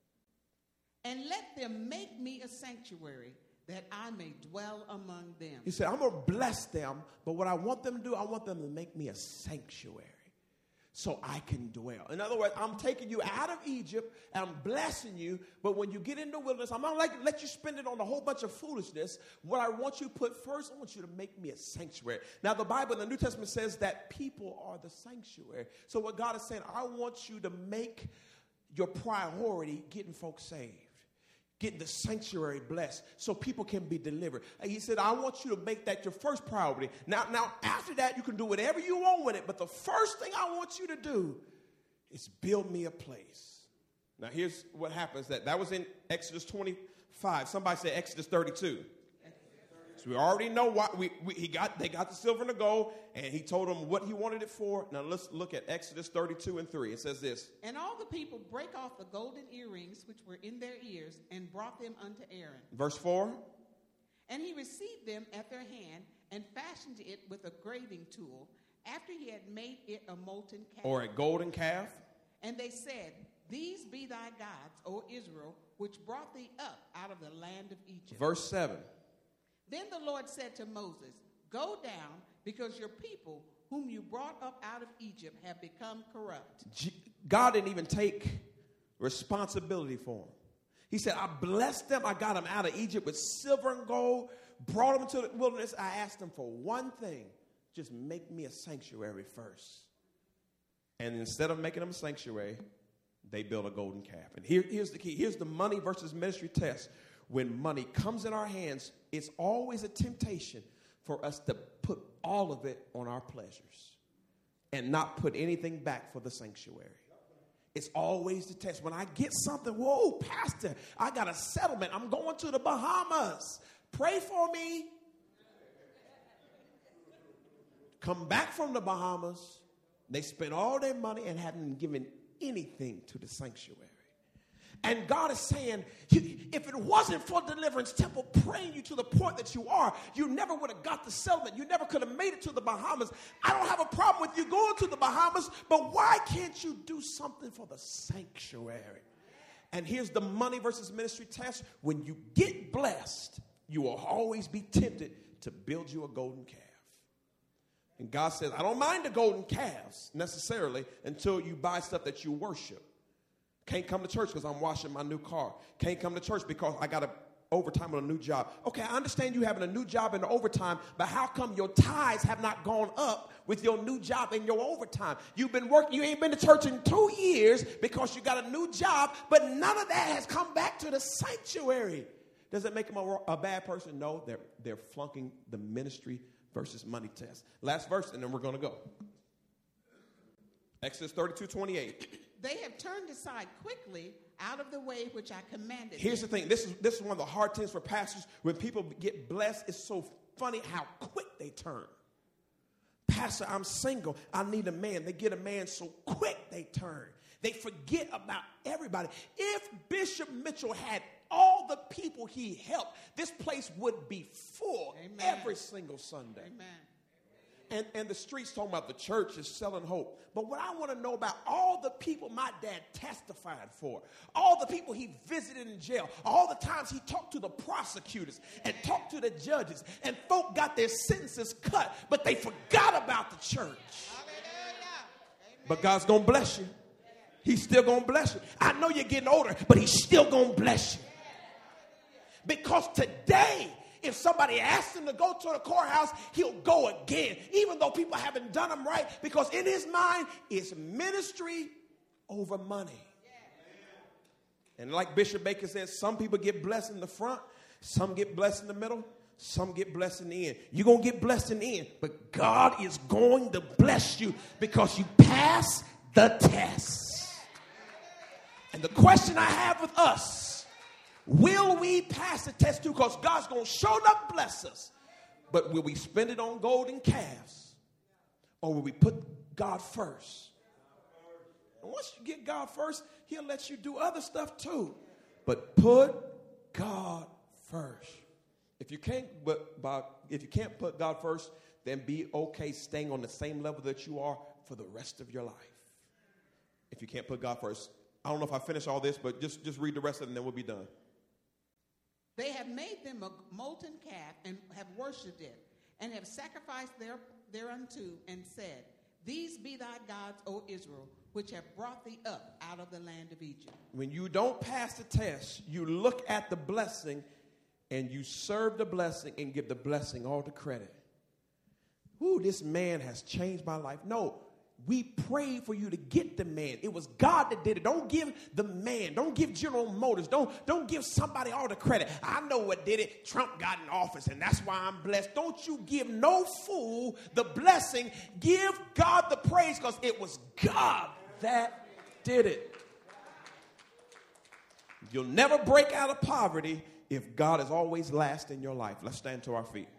And let them make me a sanctuary, that I may dwell among them. He said, I'm going to bless them, but what I want them to do, I want them to make me a sanctuary so I can dwell. In other words, I'm taking you out of Egypt, and I'm blessing you, but when you get in the wilderness, I'm not like to let you spend it on a whole bunch of foolishness. What I want you to put first, I want you to make me a sanctuary. Now, the Bible in the New Testament says that people are the sanctuary. So what God is saying, I want you to make your priority getting folks saved. getting the sanctuary blessed so people can be delivered. And he said, I want you to make that your first priority. Now, after that, you can do whatever you want with it. But the first thing I want you to do is build me a place. Now, here's what happens. That was in Exodus 25. Somebody said Exodus 32. So we already know what they got the silver and the gold, and he told them what he wanted it for. Now let's look at Exodus 32 and 3. It says this. And all the people brake off the golden earrings which were in their ears and brought them unto Aaron. Verse 4. And he received them at their hand and fashioned it with a graving tool after he had made it a molten calf. Or a golden calf. And they said, These be thy gods, O Israel, which brought thee up out of the land of Egypt. Verse 7. Then the Lord said to Moses, Go down, because your people, whom you brought up out of Egypt, have become corrupt. God didn't even take responsibility for them. He said, I blessed them. I got them out of Egypt with silver and gold, brought them into the wilderness. I asked them for one thing, just make me a sanctuary first. And instead of making them a sanctuary, they built a golden calf. And here's the key. Here's the money versus ministry test. When money comes in our hands, it's always a temptation for us to put all of it on our pleasures and not put anything back for the sanctuary. It's always the test. When I get something, whoa, pastor, I got a settlement. I'm going to the Bahamas. Pray for me. Come back from the Bahamas. They spent all their money and hadn't given anything to the sanctuary. And God is saying, if it wasn't for Deliverance Temple praying you to the point that you are, you never would have got the settlement. You never could have made it to the Bahamas. I don't have a problem with you going to the Bahamas, but why can't you do something for the sanctuary? And here's the money versus ministry test. When you get blessed, you will always be tempted to build you a golden calf. And God says, I don't mind the golden calves necessarily until you buy stuff that you worship. Can't come to church because I'm washing my new car. Can't come to church because I got overtime on a new job. Okay, I understand you having a new job and the overtime, but how come your tithes have not gone up with your new job and your overtime? You've been working, you ain't been to church in 2 years because you got a new job, but none of that has come back to the sanctuary. Does it make them a bad person? No, they're flunking the ministry versus money test. Last verse, and then we're going to go. Exodus 32:28. They have turned aside quickly out of the way which I commanded Here's them. the thing. This is one of the hard things for pastors. When people get blessed, it's so funny how quick they turn. Pastor, I'm single. I need a man. They get a man so quick they turn. They forget about everybody. If Bishop Mitchell had all the people he helped, this place would be full. Amen. Every single Sunday. Amen. And the streets talking about the church is selling hope. But what I want to know about all the people my dad testified for, all the people he visited in jail, all the times he talked to the prosecutors and talked to the judges, and folk got their sentences cut, but they forgot about the church. But God's going to bless you. He's still going to bless you. I know you're getting older, but he's still going to bless you. Because today, if somebody asks him to go to the courthouse, he'll go again, even though people haven't done him right, because in his mind, it's ministry over money. And like Bishop Baker says, some people get blessed in the front, some get blessed in the middle, some get blessed in the end. You're going to get blessed in the end, but God is going to bless you because you pass the test. And the question I have with us, will we pass the test too? Because God's going to show up bless us. But will we spend it on golden calves? Or will we put God first? And once you get God first, he'll let you do other stuff too. But put God first. If you can't put God first, then be okay staying on the same level that you are for the rest of your life. If you can't put God first. I don't know if I finish all this, but just read the rest of it and then we'll be done. They have made them a molten calf and have worshipped it, and have sacrificed thereunto, and said, These be thy gods, O Israel, which have brought thee up out of the land of Egypt. When you don't pass the test, you look at the blessing and you serve the blessing and give the blessing all the credit. Ooh, this man has changed my life. No, we prayed for you to get the man. It was God that did it. Don't give the man. Don't give General Motors. Don't give somebody all the credit. I know what did it. Trump got in office, and that's why I'm blessed. Don't you give no fool the blessing. Give God the praise, because it was God that did it. You'll never break out of poverty if God is always last in your life. Let's stand to our feet.